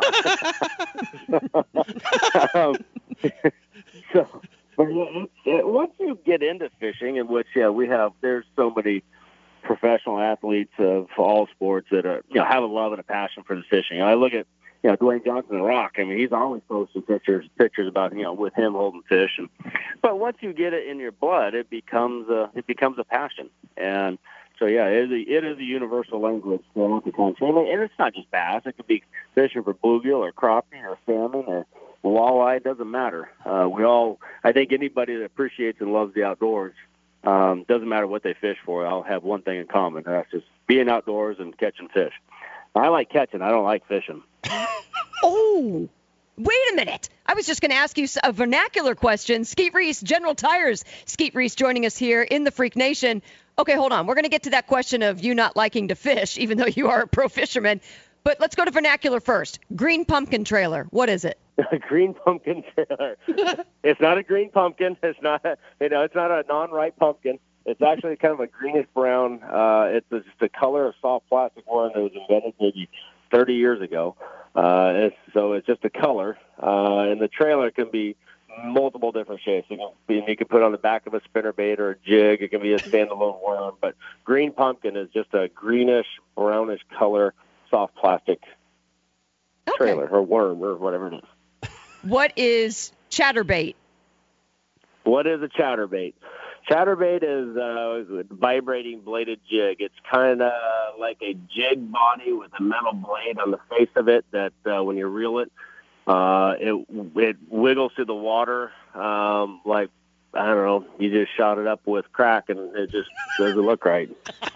Once you get into fishing, in which there's so many professional athletes of all sports that are, have a love and a passion for the fishing. I look at Dwayne Johnson, The Rock. I mean, he's always posting pictures about with him holding fish. But once you get it in your blood, it becomes a passion. And so, it is a universal language throughout the country. And it's not just bass. It could be fishing for bluegill or crappie or salmon or walleye. It doesn't matter. I think anybody that appreciates and loves the outdoors, doesn't matter what they fish for, I'll have one thing in common. That's just being outdoors and catching fish. I like catching. I don't like fishing. Oh, wait a minute. I was just going to ask you a vernacular question. Skeet Reese, General Tires. Skeet Reese joining us here in the Freak Nation. Okay, hold on. We're going to get to that question of you not liking to fish, even though you are a pro fisherman. But let's go to vernacular first. Green pumpkin trailer. What is it? A green pumpkin trailer. It's not a green pumpkin. It's not it's not a non-ripe pumpkin. It's actually kind of a greenish brown. It's just the color of soft plastic one that was invented maybe 30 years ago. So it's just a color. And the trailer can be multiple different shapes. You can put it on the back of a spinnerbait or a jig. It can be a standalone worm. But green pumpkin is just a greenish, brownish color, soft plastic trailer or worm or whatever it is. What is chatterbait? What is a chatterbait? Chatterbait is a vibrating bladed jig. It's kind of like a jig body with a metal blade on the face of it that when you reel it, it wiggles through the water like, I don't know, you just shot it up with crack and it just doesn't look right.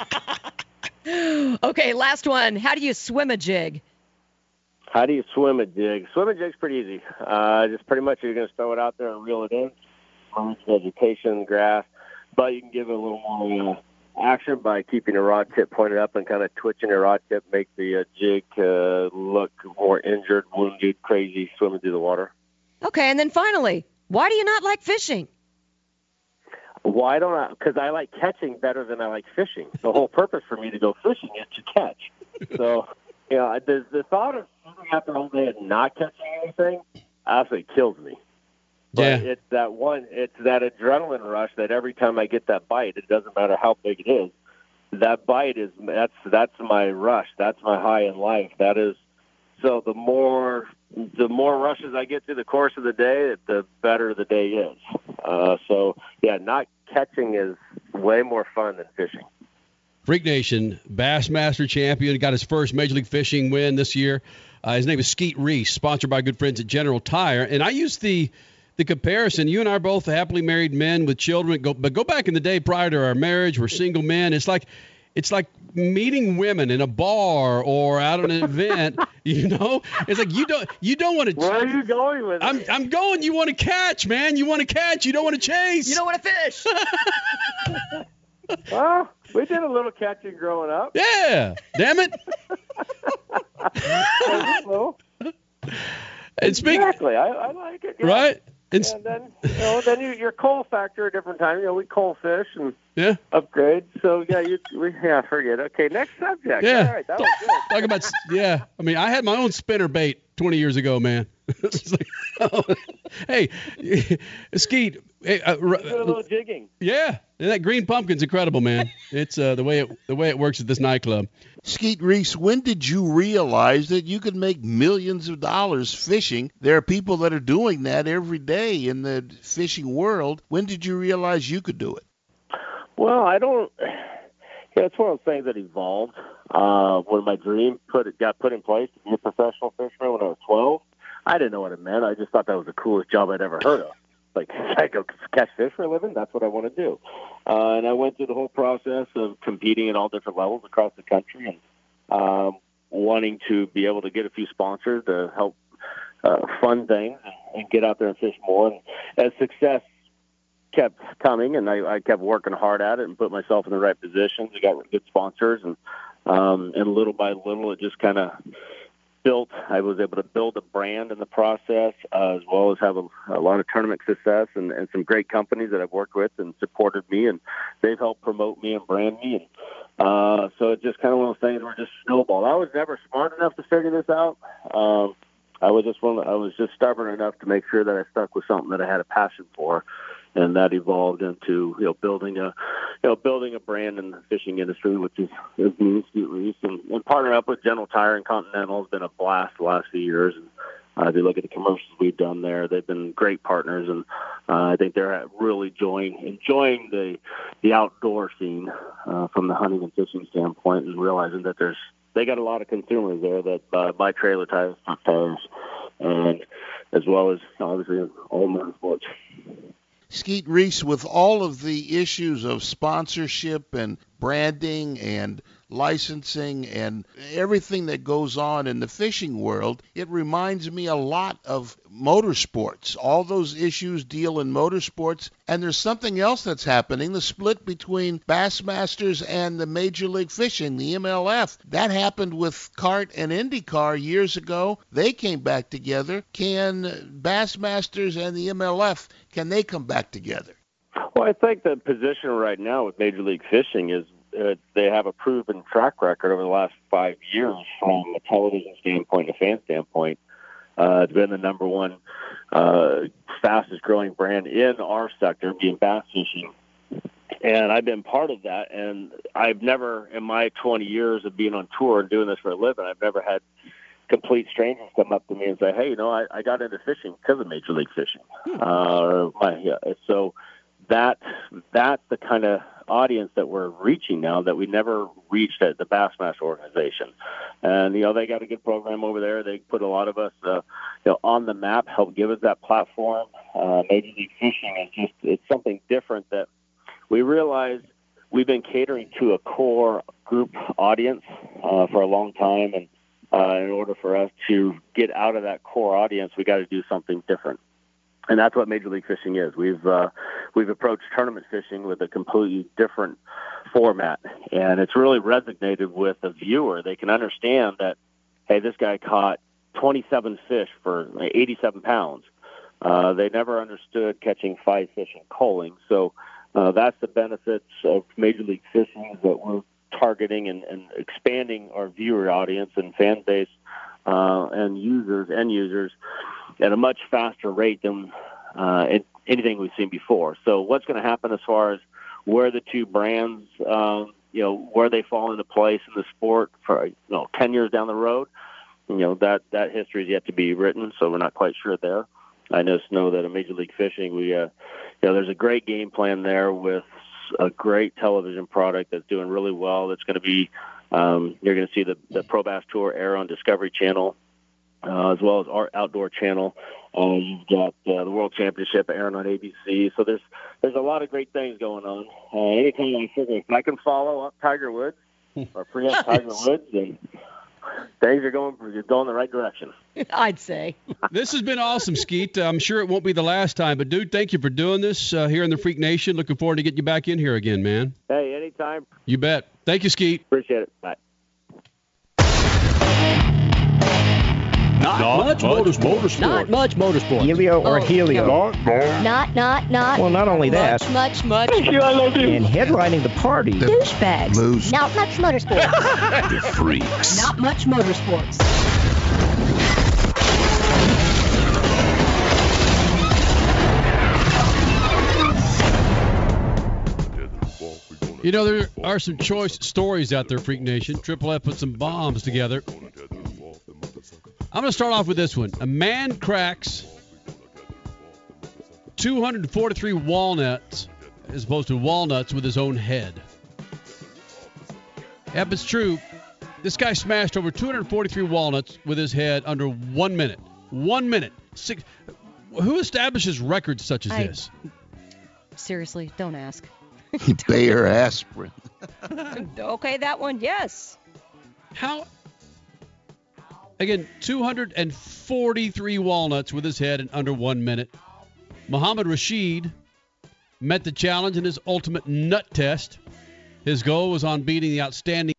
Okay, last one. How do you swim a jig? How do you swim a jig? Swim a jig's pretty easy. Just pretty much you're going to throw it out there and reel it in. Vegetation, grass, but you can give it a little more action by keeping your rod tip pointed up and kind of twitching your rod tip, make the jig look more injured, wounded, crazy, swimming through the water. Okay, and then finally, why do you not like fishing? Why don't I? Because I like catching better than I like fishing. The whole purpose for me to go fishing is to catch. So, the thought of sitting out there all day and not catching anything absolutely kills me. But it's that adrenaline rush that every time I get that bite, it doesn't matter how big it is. That bite that's my rush. That's my high in life. That is, so the more rushes I get through the course of the day, the better the day is. Not catching is way more fun than fishing. Freak Nation, Bassmaster champion, got his first Major League Fishing win this year. His name is Skeet Reese, sponsored by good friends at General Tire. And I use the comparison. You and I are both happily married men with children. But go back in the day prior to our marriage, we're single men. It's like meeting women in a bar or out at an event. It's like you don't want to. Where are you going with it? I'm going. You want to catch, man. You want to catch. You don't want to chase. You don't want to fish. Well, we did a little catching growing up. Yeah. Damn it. Exactly. I like it. Yeah. Right. And then your coal factor at different times. We coal fish and upgrade. So forget. Okay, next subject. Yeah. All right, that was good. Talk about I mean, I had my own spinnerbait 20 years ago, man. Hey, Skeet. Hey, a little jigging. Yeah, that green pumpkin's incredible, man. It's the way it works at this nightclub. Skeet Reese, when did you realize that you could make millions of dollars fishing? There are people that are doing that every day in the fishing world. When did you realize you could do it? Well, I don't. It's one of those things that evolved. when my dream got put in place to be a professional fisherman when I was 12, I didn't know what it meant. I just thought that was the coolest job I'd ever heard of. Like, I go catch fish for a living? That's what I want to do. And I went through the whole process of competing at all different levels across the country and wanting to be able to get a few sponsors to help fund things and get out there and fish more. And as success kept coming, and I kept working hard at it and put myself in the right positions. I got good sponsors, and little by little, it just kind of built. I was able to build a brand in the process, as well as have a lot of tournament success and some great companies that I've worked with and supported me, and they've helped promote me and brand me. And so it's just kind of one of those things where it just snowballed. I was never smart enough to figure this out. I was just stubborn enough to make sure that I stuck with something that I had a passion for, and that evolved into building a brand in the fishing industry, which is me, Skeet Reese, and partnering up with General Tire and Continental has been a blast the last few years. And if you look at the commercials we've done there, they've been great partners, and I think they're really enjoying the outdoor scene from the hunting and fishing standpoint, and realizing that they got a lot of consumers there that buy trailer tires, truck tires, and as well as obviously all motorsports. Skeet Reese, with all of the issues of sponsorship and branding and licensing and everything that goes on in the fishing world, it reminds me a lot of motorsports. All those issues deal in motorsports, and there's something else that's happening, the split between Bassmasters and the Major League Fishing, the MLF. That happened with CART and IndyCar years ago. They came back together. Can Bassmasters and the MLF, can they come back together? Well, I think the position right now with Major League Fishing is they have a proven track record over the last 5 years from a television standpoint and a fan standpoint. It's been the number one fastest growing brand in our sector, being bass fishing. And I've been part of that. And I've never, in my 20 years of being on tour and doing this for a living, I've never had complete strangers come up to me and say, hey, I got into fishing because of Major League Fishing. So that's the kind of audience that we're reaching now that we never reached at the Bassmaster organization. And, they got a good program over there. They put a lot of us, on the map, help give us that platform. Major League Fishing is it's something different that we realize we've been catering to a core group audience for a long time. And in order for us to get out of that core audience, we got to do something different. And that's what Major League Fishing is. We've approached tournament fishing with a completely different format, and it's really resonated with the viewer. They can understand that, hey, this guy caught 27 fish for 87 pounds. They never understood catching 5 fish and culling. So that's the benefits of Major League Fishing, is that we're targeting and expanding our viewer audience and fan base and end users at a much faster rate than anything we've seen before. So what's going to happen as far as where the two brands, where they fall into place in the sport for 10 years down the road, that history is yet to be written, so we're not quite sure there. I just know that at Major League Fishing, there's a great game plan there with a great television product that's doing really well. It's going to be, you're going to see the Pro Bass Tour air on Discovery Channel, as well as our outdoor channel. You've got the World Championship airing on ABC. So there's a lot of great things going on. Anytime I figure if I can follow up Tiger Woods or pre-up Tiger Woods, then things are going the right direction. I'd say. This has been awesome, Skeet. I'm sure it won't be the last time. But, dude, thank you for doing this here in the Freak Nation. Looking forward to getting you back in here again, man. Hey, anytime. You bet. Thank you, Skeet. Appreciate it. Bye. Not much motorsport. Not much motorsport. Helio or Helio? Not. Well, not only that. Much. Thank you, I love you. And headlining the party. Douchebags. Blues. Not much motorsports. The Freaks. Not much motorsports. There are some choice stories out there, Freak Nation. Triple F put some bombs together. I'm going to start off with this one. A man cracks 243 walnuts as opposed to walnuts with his own head. Yep, it's true. This guy smashed over 243 walnuts with his head under 1 minute. 1 minute. Who establishes records such as this? Seriously, don't ask. Bayer aspirin. Okay, that one, yes. How? Again, 243 walnuts with his head in under 1 minute. Muhammad Rashid met the challenge in his ultimate nut test. His goal was on beating the outstanding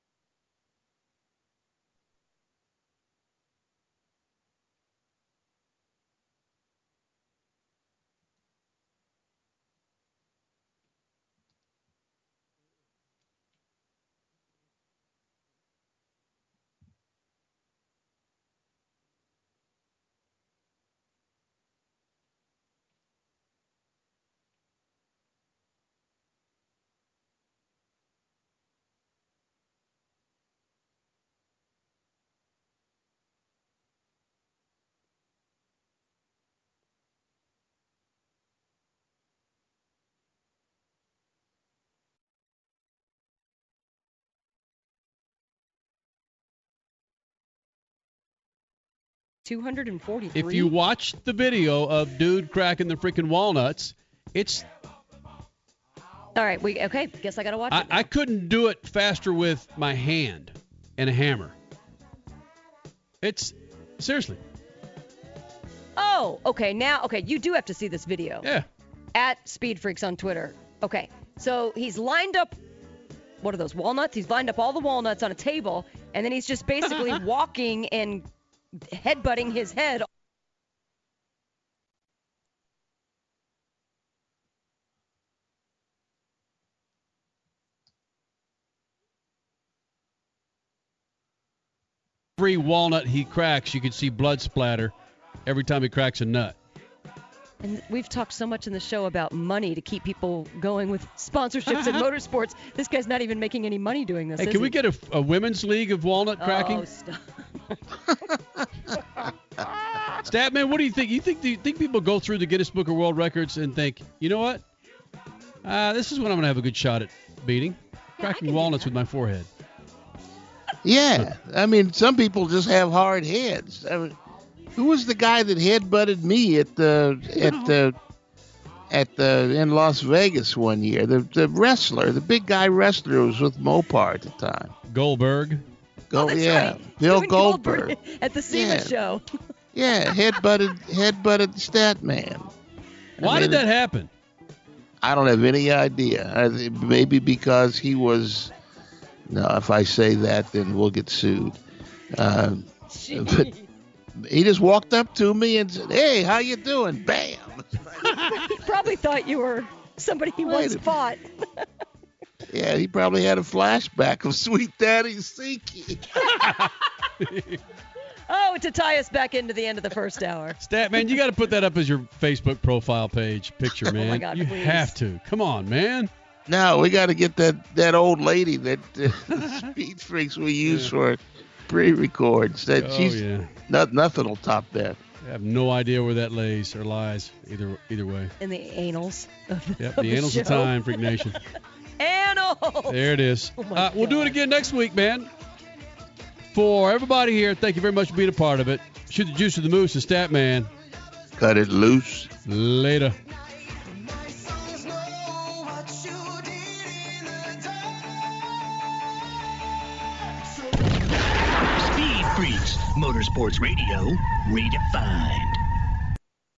$243. If you watch the video of dude cracking the freaking walnuts, it's... All right, okay, guess I got to watch it. I couldn't do it faster with my hand and a hammer. It's... Seriously. Oh, okay, you do have to see this video. Yeah. At Speed Freaks on Twitter. Okay, so he's lined up, what are those, walnuts? He's lined up all the walnuts on a table, and then he's just basically walking and headbutting his head. Every walnut he cracks, you can see blood splatter every time he cracks a nut. And we've talked so much in the show about money to keep people going with sponsorships in motorsports. This guy's not even making any money doing this. Hey, can we get a women's league of walnut cracking? Oh, stop. Statman, what do you think? Do you think people go through the Guinness Book of World Records and think, you know what? This is when I'm going to have a good shot at beating. Cracking walnuts with my forehead. Yeah. I mean, some people just have hard heads. I mean, who was the guy that headbutted me in Las Vegas one year? The wrestler, the big guy wrestler, was with Mopar at the time. Goldberg. Right. Bill Goldberg at the SEMA show. Yeah, headbutted Statman. Why did that happen? I don't have any idea. Maybe because he was. No, if I say that, then we'll get sued. But he just walked up to me and said, "Hey, how you doing?" Bam. He probably thought you were somebody he once fought. Yeah, he probably had a flashback of Sweet Daddy Siki. Oh, to tie us back into the end of the first hour. Statman, you got to put that up as your Facebook profile page picture, man. Oh my God, you please. have to. Come on, man. No, we got to get that old lady that Speed Freaks we use for pre-records. Nothing will top that. I have no idea where that lays or lies either way. In the annals of the Yep, the annals show. of time, Freak Nation. Annals! There it is. Oh We'll do it again next week, man. For everybody here, thank you very much for being a part of it. Shoot the juice of the moose and Statman. Cut it loose. Later. Speed Freaks, Motorsports Radio, redefined.